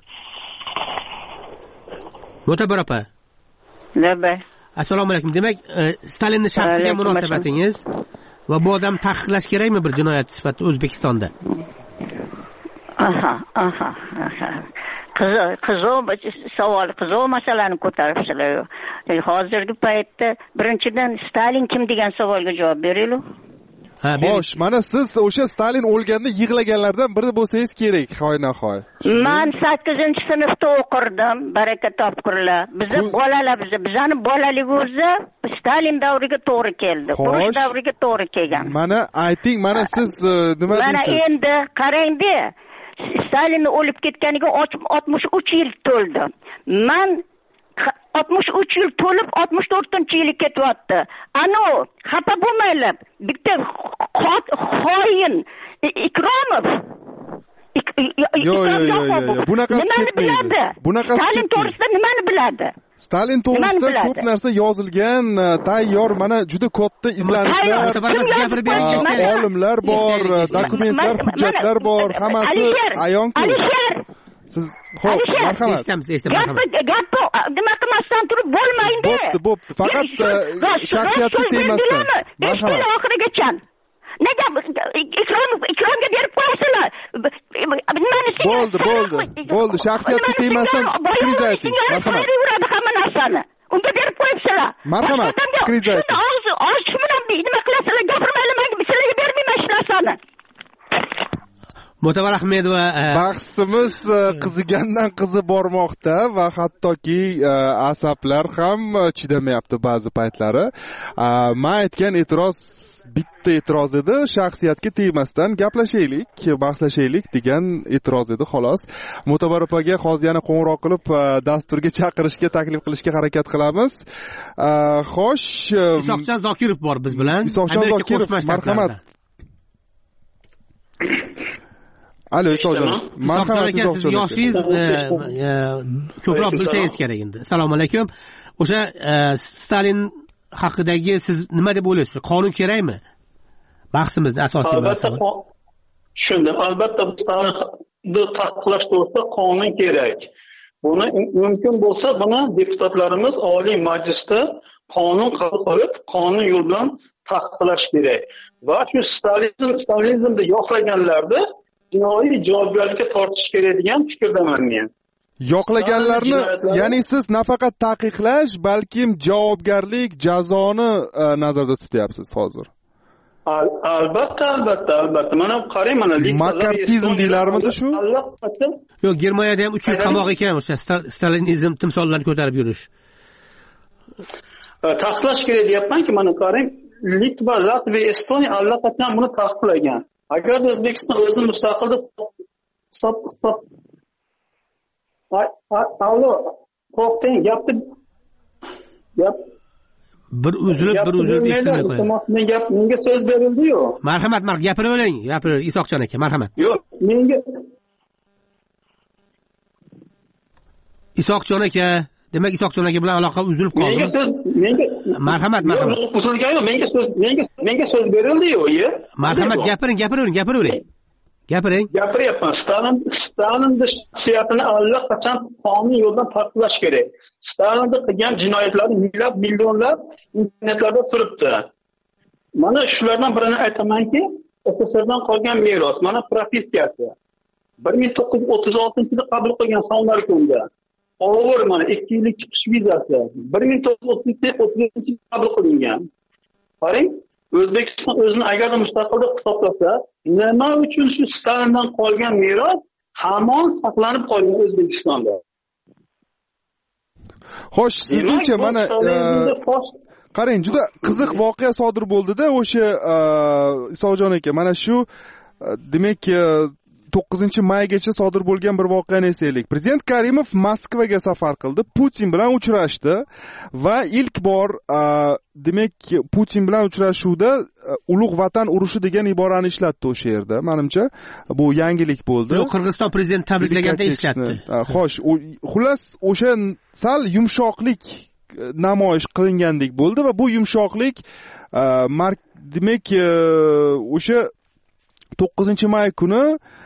Mo'tabar opa. Nima? Assalomu alaykum. Demak, Stalinning shaxsiga munosabatingiz va bu odam taqiqlash kerakmi bir jinoyat sifatida O'zbekistonda? Qiziq masalani ko'taribsizlar. Hozirgi paytda birinchidan Stalin kim degan savolga javob beringlar. Xo'sh, mana siz o'sha Stalin o'lganda yig'laganlardan biri bo'lsangiz kerak, hoynahoy. Men 8-sinfda o'qirdim, baraka topqirlar. Bizani bolaligimizda Stalin davriga to'g'ri keldi. Urush davriga to'g'ri kelgan. Mana ayting, mana siz nima deysiz? Mana endi qarang-da. Stalin o'lib ketganiga 63 yil to'ldi. Men 63 yil to'lib 64-yili ketyapti. Ana xafa bo'lmaylar. Bitta xoin Ikromov. Bunaqasi ketmaydi. Stalin to'g'risida nimani biladi? Stalin to'g'risida ko'p narsa yozilgan, tayyor, mana juda katta izlanishlar, olimlar bor, dokumentlar, hujjatlar bor, hammasi ayon-ku. Siz xo'p, marhamat. Gap nima qilmasdan turib bo'lmaydi. Bo'pti. Faqat shaxsiyatga tegmasdan. Marhamat. Oxirigacha. Nega Ikromga berib qo'yasizlar? Bo'ldi. Shaxsiyatga tegmasdan fikringizni ayting. Marhamat. Hamma narsani. Unga berib qo'yibsizlar. Marhamat. Fikringizni ayting. Og'iz bilan nima qilasizlar? Gapirmaylar, men sizlarga bermayman shu narsani. Mo'tabar Ahmedova, bahsimiz qizigandan qizib bormoqda va hattoki asablar ham chidamayapti ba'zi paytlari. Men aytgan e'tiroz bitta e'tiroz edi, shaxsiyatga tegmasdan gaplashaylik, bahslashaylik degan e'tiroz edi, xolos. Mo'tabar opaga hozir yana qo'ng'iroq qilib dasturga chaqirishga, taklif qilishga harakat qilamiz. Xo'sh, Isoqjon Zokirov bor biz bilan. Isoqjon Zokirov, marhamat. Alo, Isoqjon. Marhamat, Isoqjon. Yoshingiz ko'proq bilsangiz kerak endi. Assalomu alaykum. O'sha Stalin haqidagi siz nima deb o'ylaysiz? Qonun kerakmi? Bahsimizda asosiy masala. Tushundim. Albatta Stalinni taqiqlash to'g'risida qonun kerak. Buni mumkin bo'lsa, buni deputatlarimiz Oliy Majlisda qonun qabul qilib, qonun yo'li bilan taqiqlash kerak. Va shu Stalinizmni yoqlaganlarni jinoiy javobgarlikka tortish kerak degan fikrdaman men. Yoqlaganlarni, ya'ni siz nafaqat taqiqlash, balkim javobgarlik, jazoni nazarda tutyapsiz hozir. Albatta. Mana qarang, mana makartizm deylarmidi shu? Yo'q, Germaniyada ham 3 yil qamoq ekan o'sha Stalinizm timsollarini ko'tarib yurish. Taqiqlash kerak deyapman-ki, mana qarang, Litva, Latviya, Estoniya allaqachon buni taqiqlagan. Agar O'zbekiston o'zini mustaqil deb hisob to'xtang, gapni bir uzilib eshitmay qo'yadi. Menga so'z berildi-yu. Marhamat, gapiravering, Isoqjon aka, marhamat. Yo'q, menga Isoqjon aka, demak Isoqjon aka bilan aloqa uzilib qoldi. Marhamat. Uzilgan-yu, menga so'z berildi-yu, Marhamat, gapiring. Gapiryapman. Stalinning shaxsiyatini allaqachon qonuniy yo'ldan taqiqlash kerak. Stalinning qilgan jinoyatlari millionlab internetlarda turibdi. Mana shulardan birini aytamanki, SSRdan qolgan meros, mana propiskasi. 1936-yilda qabul qilgan Sonlarkunda. Og'ir mana 2 yillik chiqish vizasi 1937-yilda qabul qilingan. Qarang, O'zbekiston o'zini agarda mustaqil deb hisoblasa, nima uchun shu Stalindan qolgan meros hamon saqlanib qolgan O'zbekistonda? xo'sh, sizningcha mana qarang, juda qiziq voqea sodir bo'ldi-da o'sha Isoqjon aka. Mana shu demak 9-maygacha sodir bo'lgan bir voqeani eslaylik. Prezident Karimov Moskvaga safar qildi, Putin bilan uchrashdi va ilk bor demak Putin bilan uchrashuvda ulug' vatan urushi degan iborani ishlatdi o'sha yerda. Menimcha bu yangilik bo'ldi. Qirg'iziston prezidenti tabriklaganda ishlatdi. Xo'sh, xullas o'sha sal yumshoqlik namoyish qilingandek bo'ldi va bu yumshoqlik demak o'sha 9-may kuni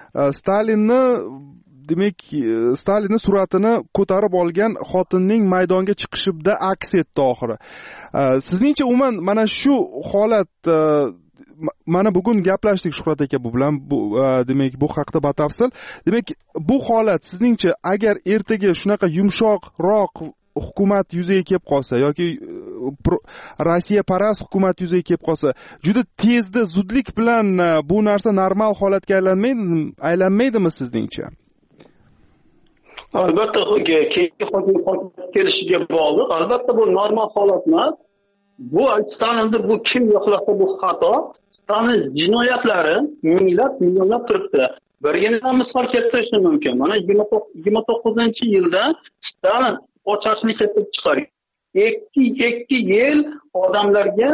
Stalinning suratini ko'tarib olgan xotinning maydonga chiqishida aks etdi oxiri. Sizningcha umuman mana shu holat mana bugun gaplashdik Shuhrat aka bu bilan demak bu haqda batafsil. Demak bu holat sizningcha agar ertaga shunaqa yumshoqroq hukumat yuzaga kelib qolsa yoki Rossiya parast hukumat yuzaga kelib qolsa, juda tezda zudlik bilan bu narsa normal holatga aylanmaydimi sizningcha? Albatta, kelishiga bog'liq. Albatta bu normal holat emas. Bu Stalinni bu kim yo'qlasa bu xato. Stalin jinoyatlari millionlab turibdi. Birgina misol keltirishim mumkin. Mana 29-yilda Stalin ocharchilik keltirib chiqargan. 2 yil odamlarga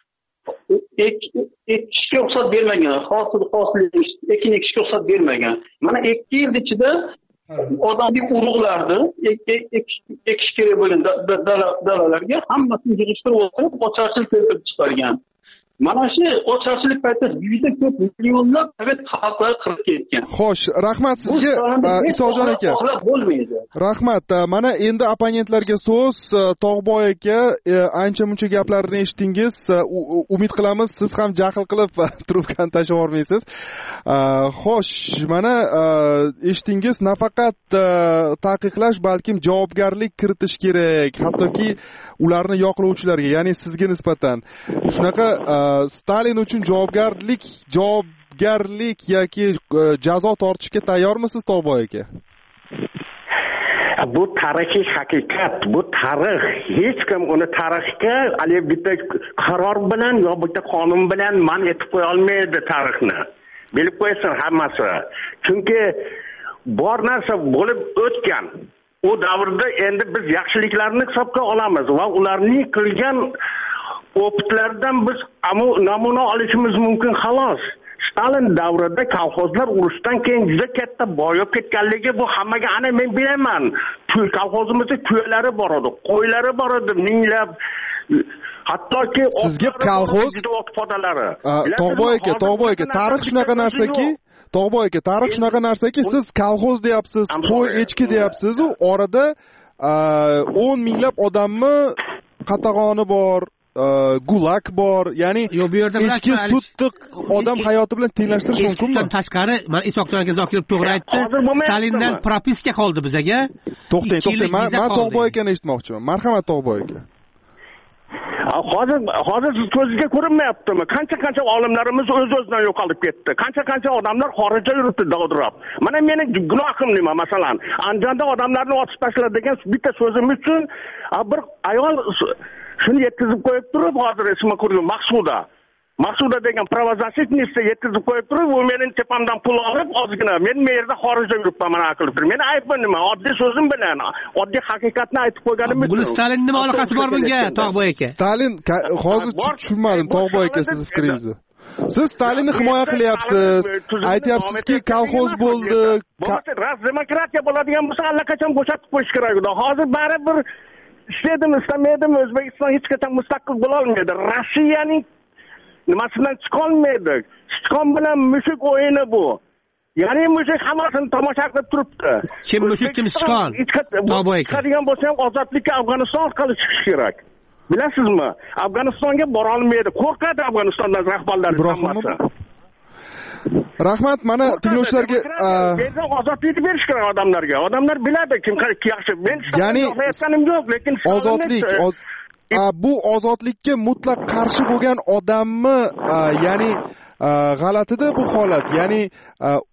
ekishga ruxsat bermagan, ekin ekishga ruxsat bermagan. Mana 2 yil ichida odamni urug'larni ekish kerak bo'lgan dalalarga hammasini yig'ishtirib o'tirib ocharchilik keltirib chiqargan. Mana shu ocharchilik paytida juda ko'p millionlab sovet xalqlari qirib ketgan. Xo'sh, rahmat sizga Isoqjon aka. Bo'lmaydi. Rahmat. Mana endi opponentlarga so'z. Tog'boy aka, ancha-muncha gaplarni eshitdingiz. Umid qilamiz siz ham jahl qilib trubkani tashlab olmaysiz. Xo'sh, mana eshitdingiz, nafaqat taqiqlash, balkim javobgarlik kiritish kerak, hattoki ularni yoqlovchilarga, ya'ni sizga nisbatan. Shunaqa Stalin uchun javobgarlik yoki jazo tortishga tayyormisiz Tog'boy aka? Bu tarixiy haqiqat, bu tarix. Hech kim uni tarixga haligi bitta qaror bilan yo bitta qonun bilan man etib qo'ya olmaydi tarixni. Bilib qo'ysin hammasi. Chunki bor narsa bo'lib o'tgan. U davrda endi biz yaxshiliklarni hisobga olamiz va ularning qilgan opitlardan biz namuna olishimiz mumkin xolos. Stalin davrida kolxozlar urushdan keyin juda katta boyib ketganligi bu hammaga ana men bilaman. Kolxozimizda tuyalari bor edi, qo'ylari bor edi, minglab. Hattoki sizga kolxoz fodalari. Tog'boy aka, tarix shunaqa narsaki, Tog'boy aka, tarix shunaqa narsaki, siz kolxoz deyapsiz, qo'y, echki deyapsiz, u orada 10 minglab odamni qatag'oni bor, gulag bor, ya'ni echki sutdiq odam hayoti bilan tenglashtirish mumkinmi? Tashqari, mana Isoqjon aka Zokirov to'g'ri aytdi. Stalindan propiska qoldi bizaga. To'xtang, men Tog'boy akani eshitmoqchiman. Marhamat Tog'boy aka. Hozir siz ko'zingizga ko'rinmayaptimi? Qancha olimlarimiz o'z-o'zidan yo'qolib ketdi. Qancha odamlar xorijda yuribdi dovdirab. Mana mening gunohim nima masalan? Andijonda odamlarni otib tashladi degan bitta so'zim uchun bir ayol shuni yetkazib qo'yib turib, hozir ismi ko'rdim, Maqsuda degan pravozashitniysa yetkazib qo'yib turib, u mening tepamdan pul olib, ozgina men yerda xorijda yuribman, mana qilib turib. Meni aybim nima? Oddiy so'zim bilan, oddiy haqiqatni aytib qo'yganim uchun. Buni Stalin nima aloqasi bor bunga, Tog'boy aka? Stalin hozir tushunmadim, Tog'boy aka, siz fikringizni. Siz Stalinni himoya qilyapsiz, aytyapsizki, kolxoz bo'ldi. Demokratiya bo'ladigan bo'lsa, allaqachon bo'shatib qo'yish kerak edi. Hozir baribir istamaydim, O'zbekiston hech qachon mustaqil bo'la olmaydi. Rossiyaning nimasidan chiqolmaydi. Sichqon bilan mushuk o'yini bu. Ya'ni mushuk hammasini tomosha qilib turibdi. Kim mushuk, kim sichqon? Tog'boy aka. Chiqadigan bo'lsa ham ozodlikka Afg'oniston orqali chiqish kerak. Bilasizmi? Afg'onistonga bora olmaydi. Qo'rqadi Afg'onistondan rahbarlar hammasi. Rahmat, mana tinglovchilarga ozodlikni berish kerak odamlarga. Odamlar biladi kim yaxshi. Men aytganim yo'q, lekin ozodlik bu ozodlikka mutlaq qarshi bo'lgan odammi, ya'ni g'alatida bu holat. Ya'ni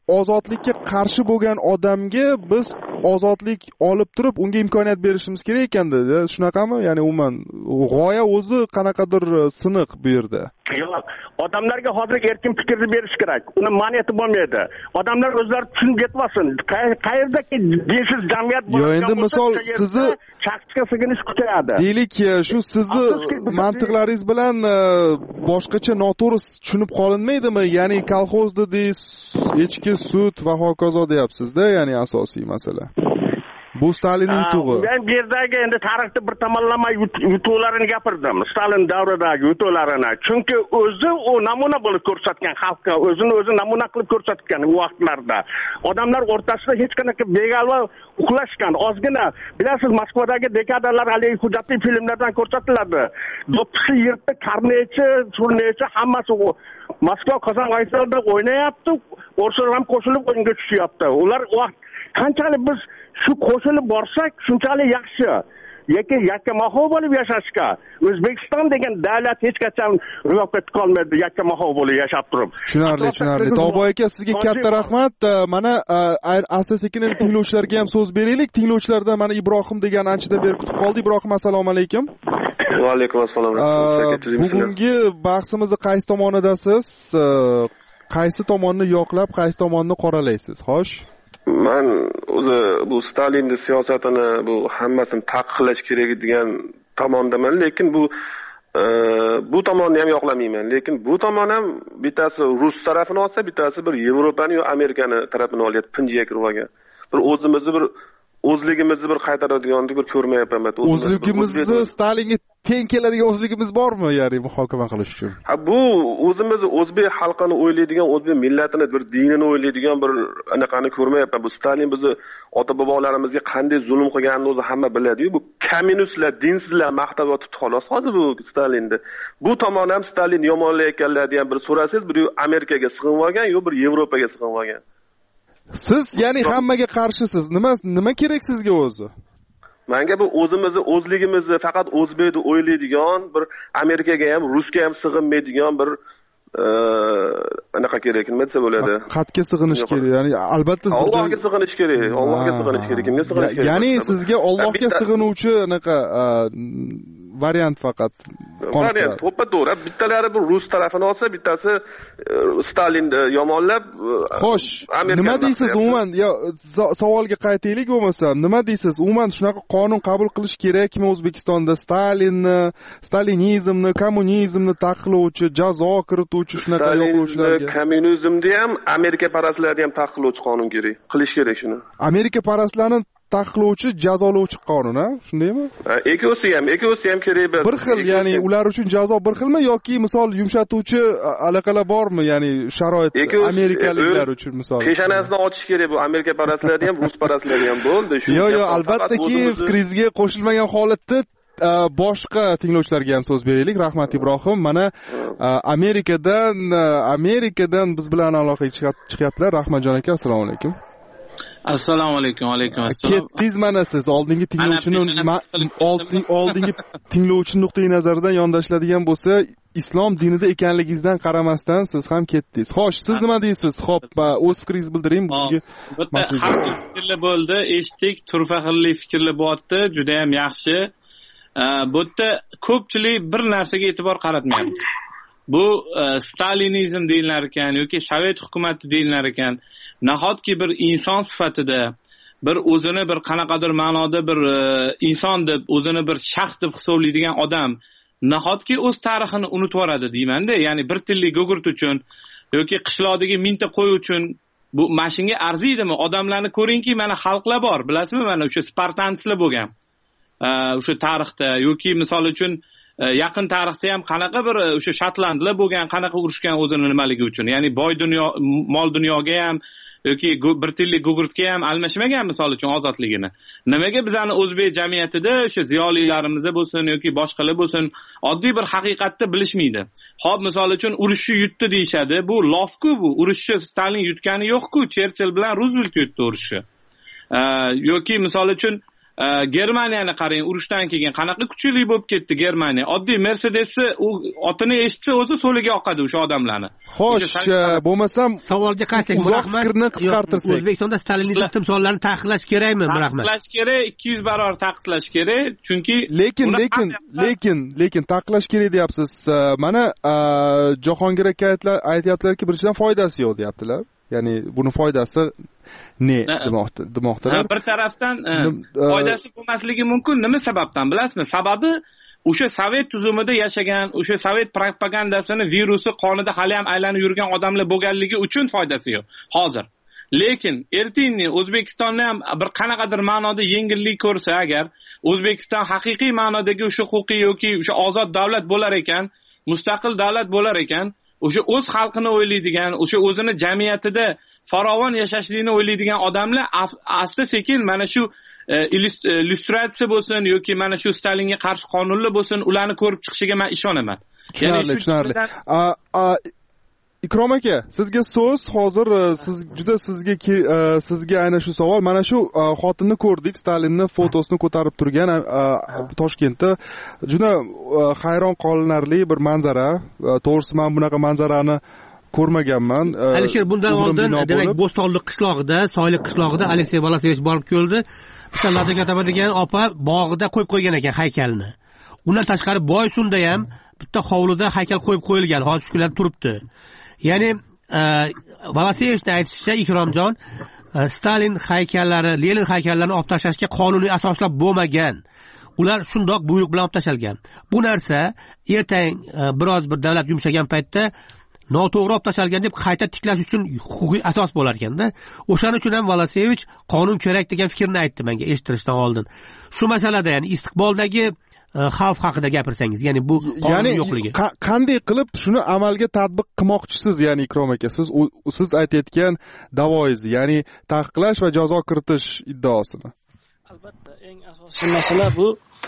ozodlikka qarshi bo'lgan odamga biz ozodlik olib turib unga imkoniyat berishimiz kerak ekanda, shunaqami? Ya'ni umuman g'oya o'zi qanaqadir siniq bu yerda. Yo'q, odamlarga hozir erkin fikrni berish kerak. Uni ma'niyati bo'lmaydi. Odamlar o'zlari tushunib yetmasin. Qayerdaki dinsiz jamiyat bo'lsa, yo endi misol sizni chaqchiga sig'inish kuchayadi. Deylik, shu sizni mantiqlaringiz bilan boshqacha noto'g'ri tushunib qolinmaydimi? Ya'ni kolxoz dedingiz, echki sut va hokazo deyapsiz-da, ya'ni asosiy masala. Bu Stalinning tug'i. Men bu yerdagi endi tarixda bir tomonlama yutuqlarini gapirdim. Stalin davridagi yutuqlarini. Chunki o'zi u namuna bo'lib ko'rsatgan xalqqa, o'zini o'zi namuna qilib ko'rsatgan u vaqtlarda. Odamlar o'rtasida hech qanaqa begalva uxlashgan. Ozgina, bilasiz, Moskvadagi dekadalar haligi hujjatli filmlardan ko'rsatiladi. Do'ppisi yirtdi, karnechi, turnechi hammasi Moskva Qozon vokzalida o'ynayapti, o'rslar ham qo'shilib o'yinga tushyapti. Ular qanchalik biz shu qo'shilib borsak, shunchalik yaxshi. Yakkamaho bo'lib yashashga O'zbekiston degan davlat hech qachon ro'yobga chiqa olmaydi, yakkamaho bo'lib yashab turib. Tushunarli. Tog'boy aka, sizga katta rahmat. Mana asta-sekin tinglovchilarga ham so'z beraylik. Tinglovchilardan mana Ibrohim degan anchada beri kutib qoldi. Ibrohim, assalomu alaykum. Va alaykum assalom. Bugungi bahsimizni qaysi tomonidasiz? Qaysi tomonni yoqlab, qaysi tomonni qoralaysiz? Xo'sh. Men o'zi bu Stalinning siyosatini bu hammasini taqiqlash kerak degan tomondaman, lekin bu tomonni ham yoqlamayman. Lekin bu tomon ham bittasi Rus tarafini olsa, bittasi bir Yevropani yo Amerikani tarafini olyapti, pinjiga kirib olgan. Bir o'zligimizni bir qaytaradiyonni bir ko'rmayapman. O'zligimizni Stalinga teng keladigan o'zligimiz bormi, ya'ni muhokama qilish uchun? Ha, bu o'zimizni o'zbek xalqini o'ylaydigan, o'zbek millatini, bir dinini o'ylaydigan bir anaqani ko'rmayapman. Bu Stalin bizni ota-bobolarimizga qanday zulm qilganini o'zi hamma biladi-yu. Bu kommunistlar, dinsizlar maqtab yotibdi xolos hozir bu Stalinni. Bu tomon ham Stalin yomonlayotganlarni ham bir so'rasangiz, bir Amerikaga sig'inib olgan, yo bir Yevropaga sig'inib olgan. Siz ya'ni hammaga qarshisiz. Nima kerak sizga o'zi? Menga bu o'zligimizni faqat o'zbekni o'ylaydigan, bir Amerikaga ham, Rusga ham sig'inmaydigan bir anaqa kerak, nima desa bo'ladi? Qatga sig'inish kerak. Ya'ni albatta Allohga sig'inish kerak. Allohga sig'inish kerak. Kimga sig'inish kerak? Ya'ni sizga Allohga sig'inuvchi anaqa variant faqat. Variant to'ppa-to'g'ri. Bittalari bir Rus tarafini olsa, bittasi Stalinni yomonlab. Xo'sh, nima deysiz umuman? Savolga qaytaylik bo'lmasa, nima deysiz? Umuman shunaqa qonun qabul qilish kerakmi O'zbekistonda? Stalinizmni, kommunizmni taqiqlovchi, jazo kirituvchi shunaqa yo'qlovchilarga. Kommunizmni ham, Amerika parastlarni ham taqiqlovchi qonun kerak. Qilish kerak shuni. Amerika parastlarni taqiqlovchi, jazolovchi qonun, ha? Shundaymi? Ekosi ham kerak. Bir xil, ya'ni ular uchun jazo bir xilmi yoki misol yumshatuvchi aloqalar bormi, ya'ni sharoit amerikaliklar uchun misol? Peshanasini ochish kerak bu Amerika parastlari ham, Rus parastlari ham bo'ldi. Yo'q, albattaki fikringizga qo'shilmagan holatda boshqa tinglovchilarga ham so'z beraylik. Rahmat Ibrohim. Mana Amerikadan biz bilan aloqaga chiqyaptilar. Rahmatjon aka, assalomu alaykum. Assalomu alaykum. Alaykum assalom. Ketdingiz mana siz oldingi tinglovchi nuqtai nazaridan yondashiladigan bo'lsa, islom dinida ekanligingizdan qaramasdan siz ham ketdingiz. Xo'sh, siz nima deysiz? Xo'p, o'z fikringizni bildiring. Bitta har xil fikrlar bo'ldi, eshitdik, turfa xilli fikrlar bo'lyapti, juda ham yaxshi. Bu yerda ko'pchilik bir narsaga e'tibor qaratmayapti. Bu Stalinizm deyilar ekan yoki Sovet hukumati deyilar ekan. Nahotki bir inson sifatida, bir o'zini bir qanaqadir ma'noda bir inson deb, o'zini bir shaxs deb hisoblaydigan odam nahotki o'z tarixini unutib yoradi deyman-da, ya'ni bir tillik gugurt uchun yoki qishloqdagi mingta qo'y uchun bu mashinga arziydimi? Odamlarni ko'ringki, mana xalqlar bor, bilasizmi? Mana o'sha spartanslar bo'lgan. O'sha tarixda yoki misol uchun yaqin tarixda ham qanaqa bir o'sha Shotlandlar bo'lgan, qanaqa urushgan o'zini nimaligi uchun. Ya'ni boy dunyo, mol dunyoga ham yoki bir tillik gugurtga ham almashmagan misol uchun ozodligini. Nimaga bizani o'zbek jamiyatida o'sha ziyolilarimiz bo'lsin yoki boshqalar bo'lsin, oddiy bir haqiqatni bilishmaydi. Xo'p, misol uchun urushni yutdi deyshadi. Bu lofku bu. Urushni Stalin yutgani yo'q-ku, Cherchill bilan Ruzvelt yutdi urushni. Yoki misol uchun Germaniyani qarang, urushdan keyin qanaqa kuchli bo'lib ketdi Germaniya. Oddiy Mercedesni u otini eshitsa o'zi so'liga oqadi o'sha odamlarni. Xo'sh, bo'lmasam savolga qaytsak, uzoq fikrni qisqartirsak. O'zbekistonda stalinizm timsollarini taqiqlash kerakmi? Rahmat. Taqiqlash kerak, 200 barobar taqiqlash kerak, chunki lekin taqiqlash kerak deyapsiz. Mana Jahongir aka aytyaptilarki, birinchidan foydasi yo'q deyaptilar. Ya'ni buni foydasi ne demoqdalar. Bir tarafdan foydasi bo'lmasligi mumkin. Nima sababdan bilasizmi? Sababi o'sha sovet tuzumida yashagan, o'sha sovet propagandasini virusi qonida hali ham aylanib yurgan odamlar bo'lganligi uchun foydasi yo'q hozir. Lekin ertaga O'zbekistonni ham bir qanaqadir ma'noda yengillik ko'rsa agar, O'zbekiston haqiqiy ma'nodagi o'sha huquqiy yoki o'sha ozod davlat bo'lar ekan, mustaqil davlat bo'lar ekan, o'sha o'z xalqini o'ylaydigan, o'sha o'zini jamiyatida farovon yashashlikni o'ylaydigan odamlar asta sekin mana shu illyustratsiya bo'lsin yoki mana shu Stalinga qarshi qonunlar bo'lsin, ularni ko'rib chiqishiga men ishonaman. Tushunarli. Ikrom aka, sizga so'z. Hozir sizga aynan shu savol. Mana shu xotinni ko'rdik, Stalinni fotosini ko'tarib turgan Toshkentda. Juda hayron qolinarli bir manzara. To'g'risi men bunaqa manzarani ko'rmaganman. Alisher bundan oldin demak Bo'stonliq qishlog'ida, Soyliq qishlog'ida Aleksey Volasevich borib keldi. Bitta Ladakatova degan opa bog'ida qo'yib qo'ygan ekan haykalni. Undan tashqari Boysunda ham bitta hovlida haykal qo'yib qo'yilgan, hozir shu kunlar turibdi. Ya'ni Volasevichning aytishicha, Ikromjon, Stalin haykallari, Lenin haykallarini olib tashlashga qonuniy asoslab bo'lmagan. Ular shundoq buyruq bilan olib tashalgan. Bu narsa ertang biroz bir davlat yumshagan paytda noto'g'ri olib tashalgan deb qayta tiklash uchun huquqiy asos bo'lar ekanda. O'shaning uchun ham Volasevich qonun kerak degan fikrni aytdi menga eshittirishdan oldin. Shu masalada, ya'ni istiqboldagi xavf haqida gapirsangiz, ya'ni bu qonun yo'qligi. Qanday qilib shuni amalga tatbiq qilmoqchisiz, ya'ni Ikrom aka, siz aytayotgan da'voingiz, ya'ni taqiqlash va jazo kiritish iddaosini? Albatta, eng asosiy masala bu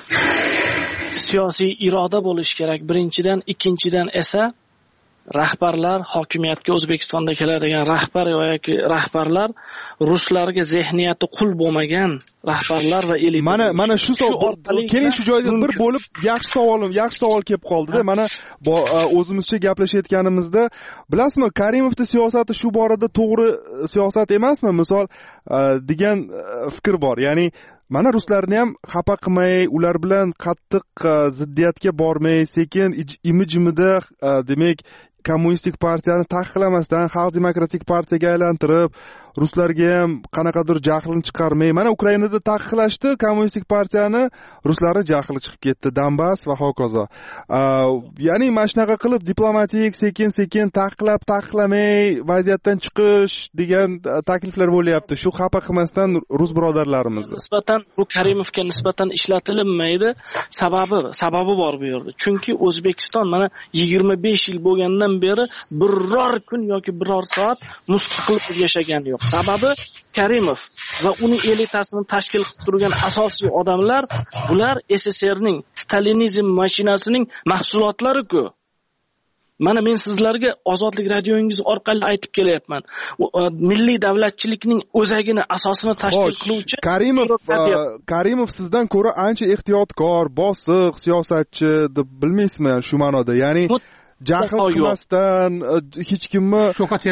siyosiy iroda bo'lishi kerak. Birinchidan, ikkinchidan esa rahbarlar, hokimiyatga O'zbekistonda keladigan rahbar yoki rahbarlar ruslarga zehniyati qul bo'lmagan rahbarlar va elit. Mana shu savol, keling shu joyda bir bo'lib yaxshi savol kelib qoldi-da. Mana o'zimizcha gaplashayotganimizda, bilasizmi, Karimovning siyosati shu borada to'g'ri siyosat emasmi? Misol degan fikr bor. Ya'ni mana ruslarni ham xafa qilmay, ular bilan qattiq ziddiyatga bormay, sekin imijimida demak kommunistik partiyani taqiqlamasdan Xalq demokratik partiyaga aylantirib, ruslarga ham qanaqadir jahlini chiqarmay, mana Ukrainada taqiqlashdi kommunistik partiyani, ruslarga jahli chiqib ketdi, Donbass va hokazo. Ya'ni mana shunaqa qilib diplomatik sekin taqiqlamay vaziyatdan chiqish degan takliflar bo'lyapti. Shu xafa qilmasdan rus birodarlarimizni nisbatan bu Karimovga nisbatan ishlatilmaydi. Sababi bor bu yerda. Chunki O'zbekiston mana 25 yil bo'lgandan beri biror kun yoki biror soat mustaqil yashagan yo'q. Sababi Karimov va uning elitasini tashkil qilib turgan asosiy odamlar, bular SSRning stalinizm mashinasining mahsulotlari-ku. Mana men sizlarga Ozodlik radioyingiz orqali aytib kelyapman. Milliy davlatchilikning o'zagini, asosini tashkil qiluvchi Karimov sizdan ko'ra ancha ehtiyotkor, bosiq siyosatchi deb bilmaysizmi shu ma'noda? Ya'ni jahl qilmasdan hech kimni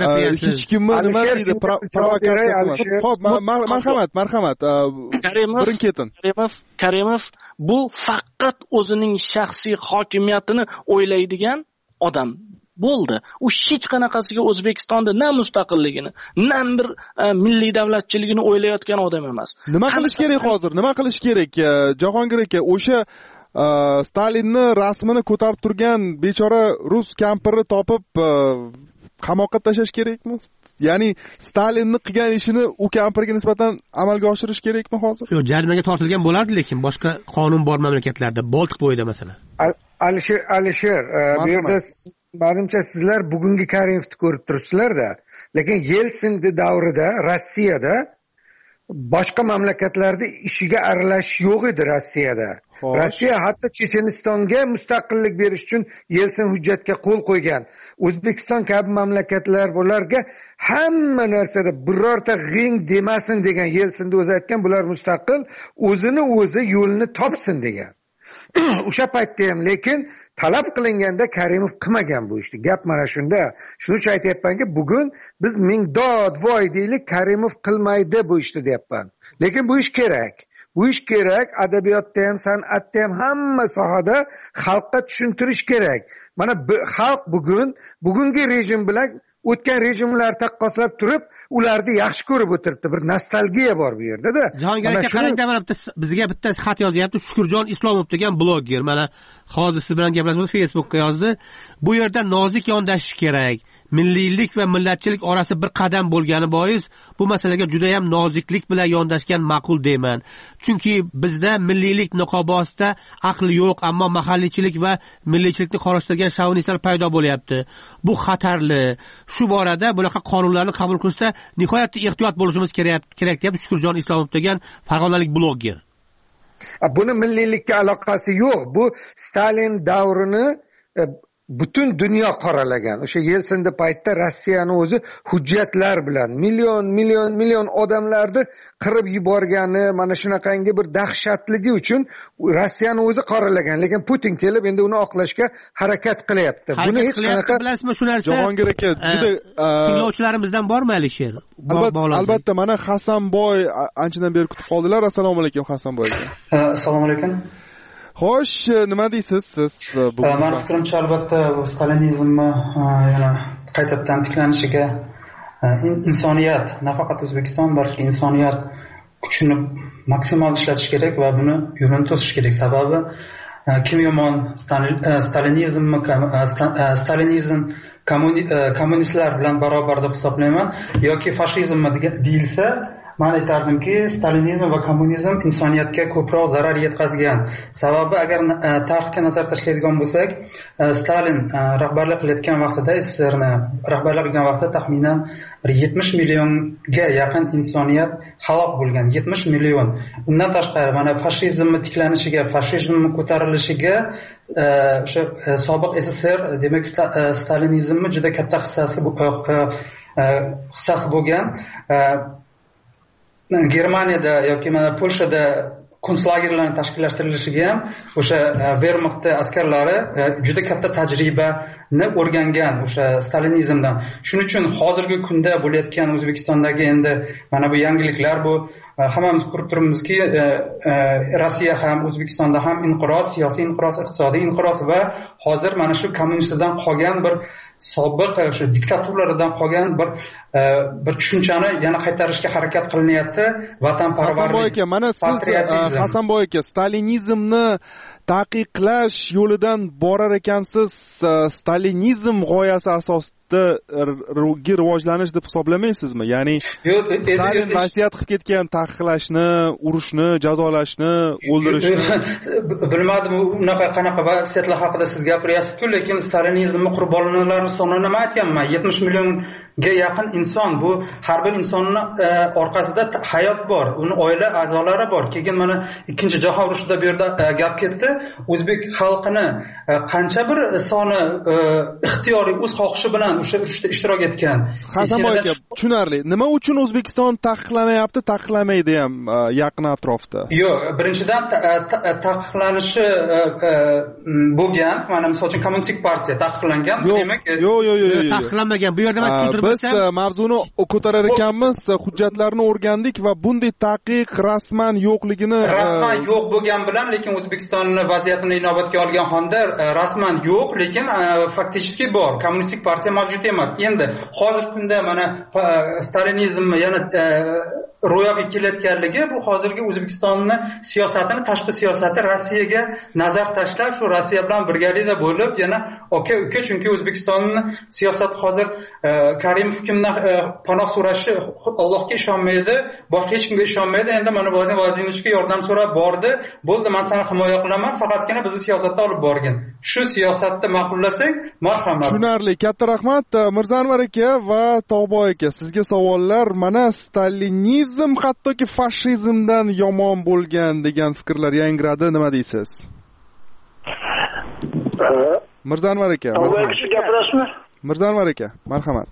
nima deydi, provokatsiya qilmas. Xo'p, marhamat. Birin-ketin. Karimov bu faqat o'zining shaxsiy hokimiyatini o'ylaydigan odam bo'ldi. U hech qanaqasiga O'zbekistonda na mustaqilligini, na bir milliy davlatchiligini o'ylayotgan odam emas. Nima qilish kerak hozir? Nima qilish kerak? Jahongir aka, o'sha Stalinni rasmini ko'tarib turgan bechora rus kampirni topib qamoqqa tashlash kerakmi? Ya'ni Stalinni qilgan ishini u kampirga nisbatan amalga oshirish kerakmi hozir? Yo'q, jarimaga tortilgan bo'lardi, lekin boshqa qonun bor mamlakatlarda, Boltiq bo'yida masalan. Alisher, bu yerda menimcha sizlar bugungi Karimovni ko'rib turibsizlar-da, lekin Yelsin davrida Rossiyada boshqa mamlakatlarda ishiga aralashish yo'q edi Rossiyada. Rossiya hatto Chechenistonga mustaqillik berish uchun Yelsin hujjatga qo'l qo'ygan. O'zbekiston kabi mamlakatlar bularga hamma narsada birorta g'ing demasin degan. Yelsinni o'zi aytgan, bular mustaqil, o'zini o'zi yo'lini topsin degan. O'sha paytda ham lekin talab qilinganda Karimov qilmagan bu ishni. Gap mana shunda. Shuning uchun aytayapmanki, bugun biz mingdod voy deylik, Karimov qilmaydi bu ishni deyapman. Lekin bu ish kerak. Bu ish kerak, adabiyotda ham, san'atda ham, hamma sohada xalqqa tushuntirish kerak. Mana xalq bugungi rejim bilan o'tgan rejimlar taqqoslab turib, ularni yaxshi ko'rib o'tiribdi. Bir nostalgiya bor bu yerda-da. Jahongir aka, qarangda mana bizga bitta xat yozyapti. Shukurjon Islomov degan bloger. Mana hozir siz bilan gaplashamiz, Facebookka yozdi. Bu yerda nozik yondashish kerak. Milliylik va millatchilik orasi bir qadam bo'lgani bois bu masalaga juda ham noziklik bilan yondashgan ma'qul deyman. Chunki bizda milliylik niqobi ostida aql yo'q, ammo mahalliychilik va milliychilikni qorishtirgan shovinistlar paydo bo'lyapti. Bu xatarli. Shu borada bunaqa qonunlarni qabul qilishda nihoyatda ehtiyot bo'lishimiz kerak deb Shukurjon Islomov degan farg'onalik bloger. Buni milliylikka aloqasi yo'q. Bu Stalin davrini butun dunyo qoralagan. O'sha Yelsinning paytda Rossiyani o'zi hujjatlar bilan million odamlarni qirib yuborgani, mana shunaqangi bir dahshatligi uchun Rossiyani o'zi qoralagan. Lekin Putin kelib endi uni oqlashga harakat qilyapti. Buni hech qanaqa bilasizmi shu narsa? Jahongir aka, juda tinglovchilarimizdan bormi Alisher? Albatta, mana Hasanboy anchadan beri kutib qoldilar. Assalomu alaykum Hasanboy aka. Assalomu alaykum. Xo'sh, nima deysiz siz? Meni fikrimcha albatta bu stalinizmni yana qaytadan tiklanishiga insoniyat, nafaqat O'zbekiston, balki insoniyat kuchini maksimal ishlatish kerak va buni yo'lini to'sish kerak. Sababi kim yomon stalinizm kommunistlar bilan barobar deb hisoblayman yoki fashizm deyilsa, men aytardimki, stalinizm va kommunizm insoniyatga ko'proq zarar yetkazgan. Sababi agar tarixga nazar tashlaydigan bo'lsak, Stalin rahbarlik qilayotgan vaqtida, SSRni rahbarlik qilgan vaqtda taxminan 70 millionga yaqin insoniyat halok bo'lgan. 70 million. Undan tashqari mana fashizmni tiklanishiga, fashizmni ko'tarilishiga o'sha sobiq SSR, demak stalinizmni juda katta hissasi bo'lgan. Germaniyada yoki mana Polshada konslagerlarning tashkillashtirilishiga ham o'sha Wehrmacht askarlari juda katta tajribani o'rgangan o'sha stalinizmdan. Shuning uchun hozirgi kunda bo'layotgan O'zbekistondagi endi mana bu yangiliklar, bu hammamiz ko'rib turibmizki, Rossiya ham O'zbekistonda ham inqiroz, siyosiy inqiroz, iqtisodiy inqiroz va hozir mana shu kommunistlardan qolgan bir sobiq o'sha diktaturalardan qolgan bir tushunchani yana qaytarishga harakat qilinyapti. Vatanparvarlik. Hasanboy aka, mana siz Hasanboy aka, stalinizmni taqiqlash yo'lidan borar ekansiz. Stalinizm g'oyasi asosida rivojlanish deb hisoblamaysizmi? Ya'ni Stalin vasiyat qilib ketgan taqiqlashni, urushni, jazolashni, o'ldirishni. Bilmadim, unaqa qanaqa vasiyatlar haqida siz gapiryapsiz-ku, lekin stalinizmni qurbonlari sonini nima aytganman? 70 millionga yaqin inson. Bu har bir insonning orqasida hayot bor, uni oila a'zolari bor. Keyin mana ikkinchi jahon urushida bu yerda gap ketdi. O'zbek xalqini qancha bir soni ixtiyoriy o'z xohishi bilan o'sha urushda ishtirok etgan. Hasanboy aka, tushunarli. Nima uchun O'zbekiston taqiqlamayapti, taqiqlamaydi ham yaqin atrofda? Yo'q, birinchidan taqiqlanishi bo'lgan. Mana misol uchun Kommunistik partiya taqiqlangan, demak. Yo'q. Taqiqlanmagan. Bu yerda men tushuntirib biz mavzuni ko'tarar ekanmiz, hujjatlarni o'rgandik va bunday taqiq rasman yo'qligini yo'q bo'lgan bilan, lekin O'zbekistonning vaziyatini inobatga olgan holda rasman yo'q, lekin faktически bor. Kommunistik partiya mavjud emas. Endi hozirgi kunda mana stalinizmni yana ro'yobga kelayotganligi bu hozirgi O'zbekistonning siyosatini, tashqi siyosati Rossiyaga nazar tashlab, shu Rossiya bilan birgalikda bo'lib, yana aka-uka, chunki O'zbekistonning siyosati hozir Karimov kimdan panoh so'rashi, Allohga ishonmaydi, boshqa hech kimga ishonmaydi. Endi mana Vladimirovga yordam so'rab bordi. Bo'ldi, men seni himoya qilaman, faqatgina bizni siyosatda olib borgin. Shu siyosatni ma'qullasak, marhamat. Tushunarli. Katta rahmat Mirzanvar aka va Tog'boy aka. Sizga savollar. Mana stalinizm kommunizm hattoki fashizmdan yomon bo'lgan degan fikrlar yangradi, nima deysiz? Mirzanvar aka. Gapirasizmi? Mirzanvar aka, marhamat.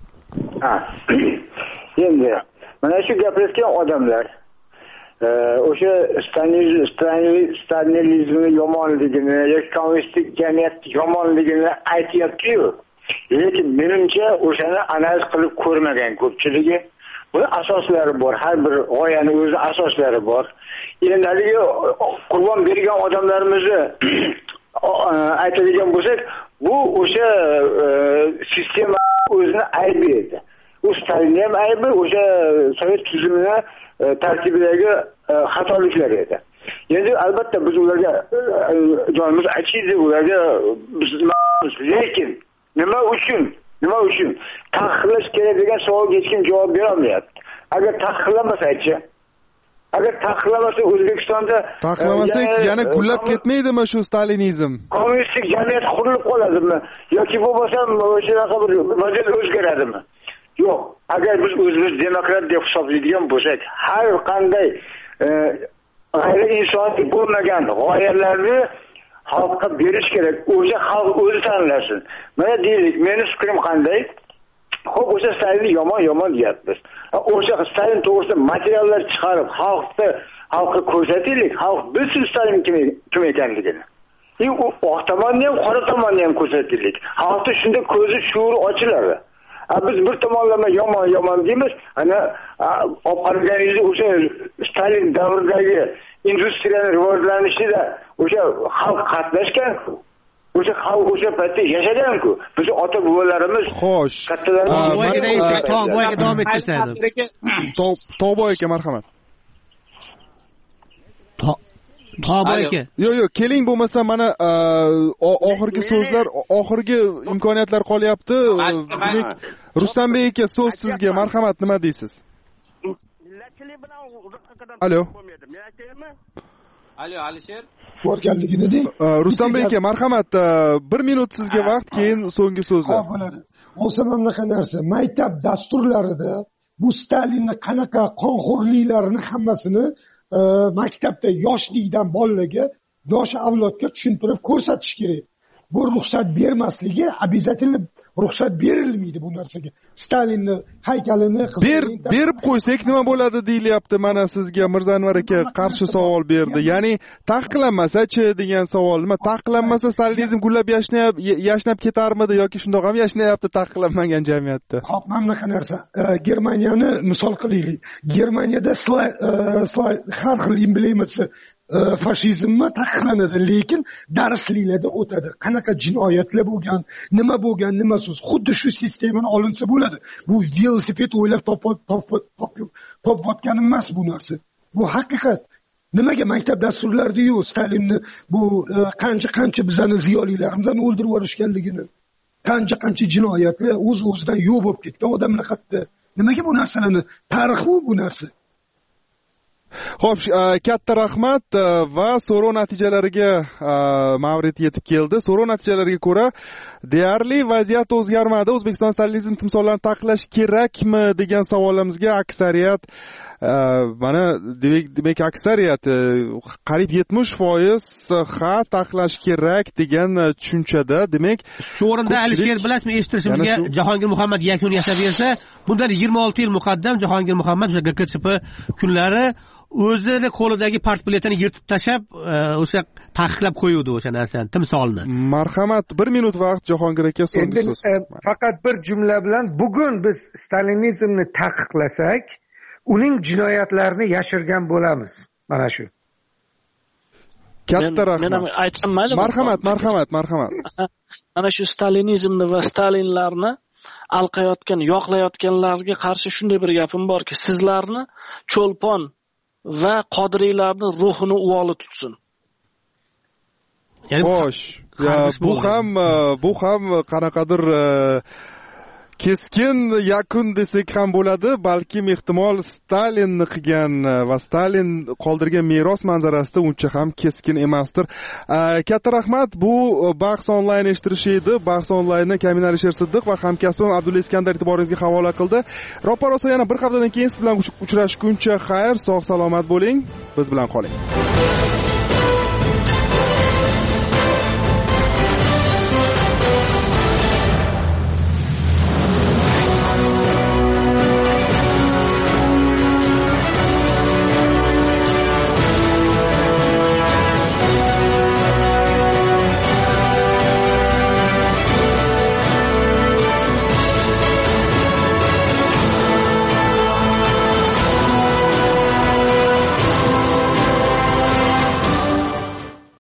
Endi mana shu gapirayotgan odamlar o'sha stalinizmni yomonligini yoki kommunistik jamiyat yomonligini aytyapti-yu, lekin menimcha o'shani analiz qilib ko'rmagan ko'pchiligi. Buni asoslari bor, har bir g'oyani o'zi asoslari bor. Endi haligi qurbon bergan odamlarimizni aytadigan bo'lsak, bu o'sha sistema o'zini aybi edi. U Stalinning ham aybi, o'sha sovet tuzumini tarkibidagi xatoliklar edi. Endi albatta biz ularga jonimiz achiydi, ularga biz lekin nima uchun taqiqlash kerak degan savolga hech kim javob bera olmayapti. Agar taqiqlamasa-chi, agar taqiqlamasa O'zbekistonda taqiqlamasak yana gullab ketmaydimi shu stalinizm? Kommunistik jamiyat qurilib qoladimi yoki bo'lmasa o'sha bir vaziyat o'zgaradimi? Yo'q, agar biz o'zimiz demokrat deb hisoblaydigan bo'lsak, har qanday g'ayri insoniy bo'lmagan g'oyalarni xalqqa berish kerak. O'sha xalq o'zi tanlasin. Mana deylik, meni fikrim qanday? Xo'p, o'sha Stalinni yomon deyapmiz. O'sha Stalin to'g'risida materiallar chiqarib, xalqqa ko'rsataylik. Xalq bilsin Stalin kim ekanligini. U oq tomonni ham, qora tomonni ham ko'rsataylik. Xalqning shunda ko'zi, shuuri ochiladi. Biz bir tomonlama yomon deymiz. Ana olib qaraganingizda o'sha Stalin davridagi industriyaning rivojlanishida o'sha xalq qatnashgan, o'sha xalq o'sha paytda yashagan-ku. Biz ota bobolarimiz xo'sh. Tog'boyga davom ettirsangiz. Tog'boy aka, marhamat. Tog'boy aka. Yo'q, keling bo'lmasa mana oxirgi so'zlar, oxirgi imkoniyatlar qolyapti. Demak, Rustambek aka, so'z sizga. Marhamat, nima deysiz? Alo, Alisher. Borganligini deng. Rustambek aka, marhamat, 1 minut sizga vaqt, keyin so'nggi so'zlar. Bo'lsa ham bunaqa narsa. Maktab dasturlarida bu Stalinni qanaqa qonxo'rliklarini hammasini maktabda yoshlikdan bolalarga, yosh avlodga tushuntirib ko'rsatish kerak. Bu ruxsat bermasligi обязательно ruxsat berilmaydi bu narsaga. Stalinni haykalini berib qo'ysak nima bo'ladi deyilyapti. Mana sizga Mirzanvar aka qarshi savol berdi. Ya'ni taqiqlanmasa-chi degan savol. Nima taqiqlanmasa Stalinizm gullab yashnab ketarmidi yoki shundoq ham yashnayapti taqiqlanmagan jamiyatda? Xo'p, mana bunaqa narsa. Germaniyani misol qilaylik. Germaniyada har xil emblemasi fashizmni taqiqlanadi, lekin darsliklarda o'tadi. Qanaqa jinoyatlar bo'lgan, nima so'z. Xuddi shu sistemani olinsa bo'ladi. Bu velosiped o'ylab topayotganim emas bu narsa. Bu haqiqat. Nimaga maktab dasturlarida yo'q Stalinni bu qancha bizani ziyolilarimizni o'ldirib yuborishganligini, qancha jinoyatlar o'z-o'zidan yo'q bo'lib ketgan odamlar hatto. Nimaga bu narsalarni tarixi bu narsa? Xo'p, katta rahmat va so'rov natijalariga Mavrid yetib keldi. So'rov natijalariga ko'ra, deyarli vaziyat o'zgarmadi. O'zbekiston stalinizm timsollarini taqiqlash kerakmi degan savolimizga aksariyat mana demak aksariyat qariyb 70% ha taqiqlash kerak degan tushunchada. Demak, shu o'rinda Alisher bilasizmi, eshittirishimizga Jahongir Muhammad yakun yasab bersa, bundan 26 yil muqaddam Jahongir Muhammad o'sha GKChP kunlari o'zini qo'lidagi partbiletini yirtib tashlab, o'sha taqiqlab qo'yuvdi o'sha narsani, timsolni. Marhamat, 1 minut vaqt Jahongir aka, so'nggi so'z. Faqat bir jumla bilan, bugun biz stalinizmni taqiqlasak, uning jinoyatlarini yashirgan bo'lamiz. Mana shu. Katta rahmat. Men aytsam maylimi? Marhamat. Mana shu stalinizmni va stalinlarni yoqlayotganlarga qarshi shunday bir gapim borki, sizlarni Cho'lpon va Qodiriylarning ruhini uvoli tutsin. Xo'sh, bu ham qanaqadir keskin yakun desak ham bo'ladi, balkim ehtimol Stalinni qilgan va Stalin qoldirgan meros manzarasida uncha ham keskin emasdir. Katta rahmat. Bu bahs onlayn eshittirishi edi. Bahs onlaynni Kamin Alisher Siddiq va hamkasbim Abdulla Iskandar e'tiboringizga havola qildi. Ro'parosa yana bir haftadan keyin siz bilan uchrashguncha xayr, sog' salomat bo'ling. Biz bilan qoling.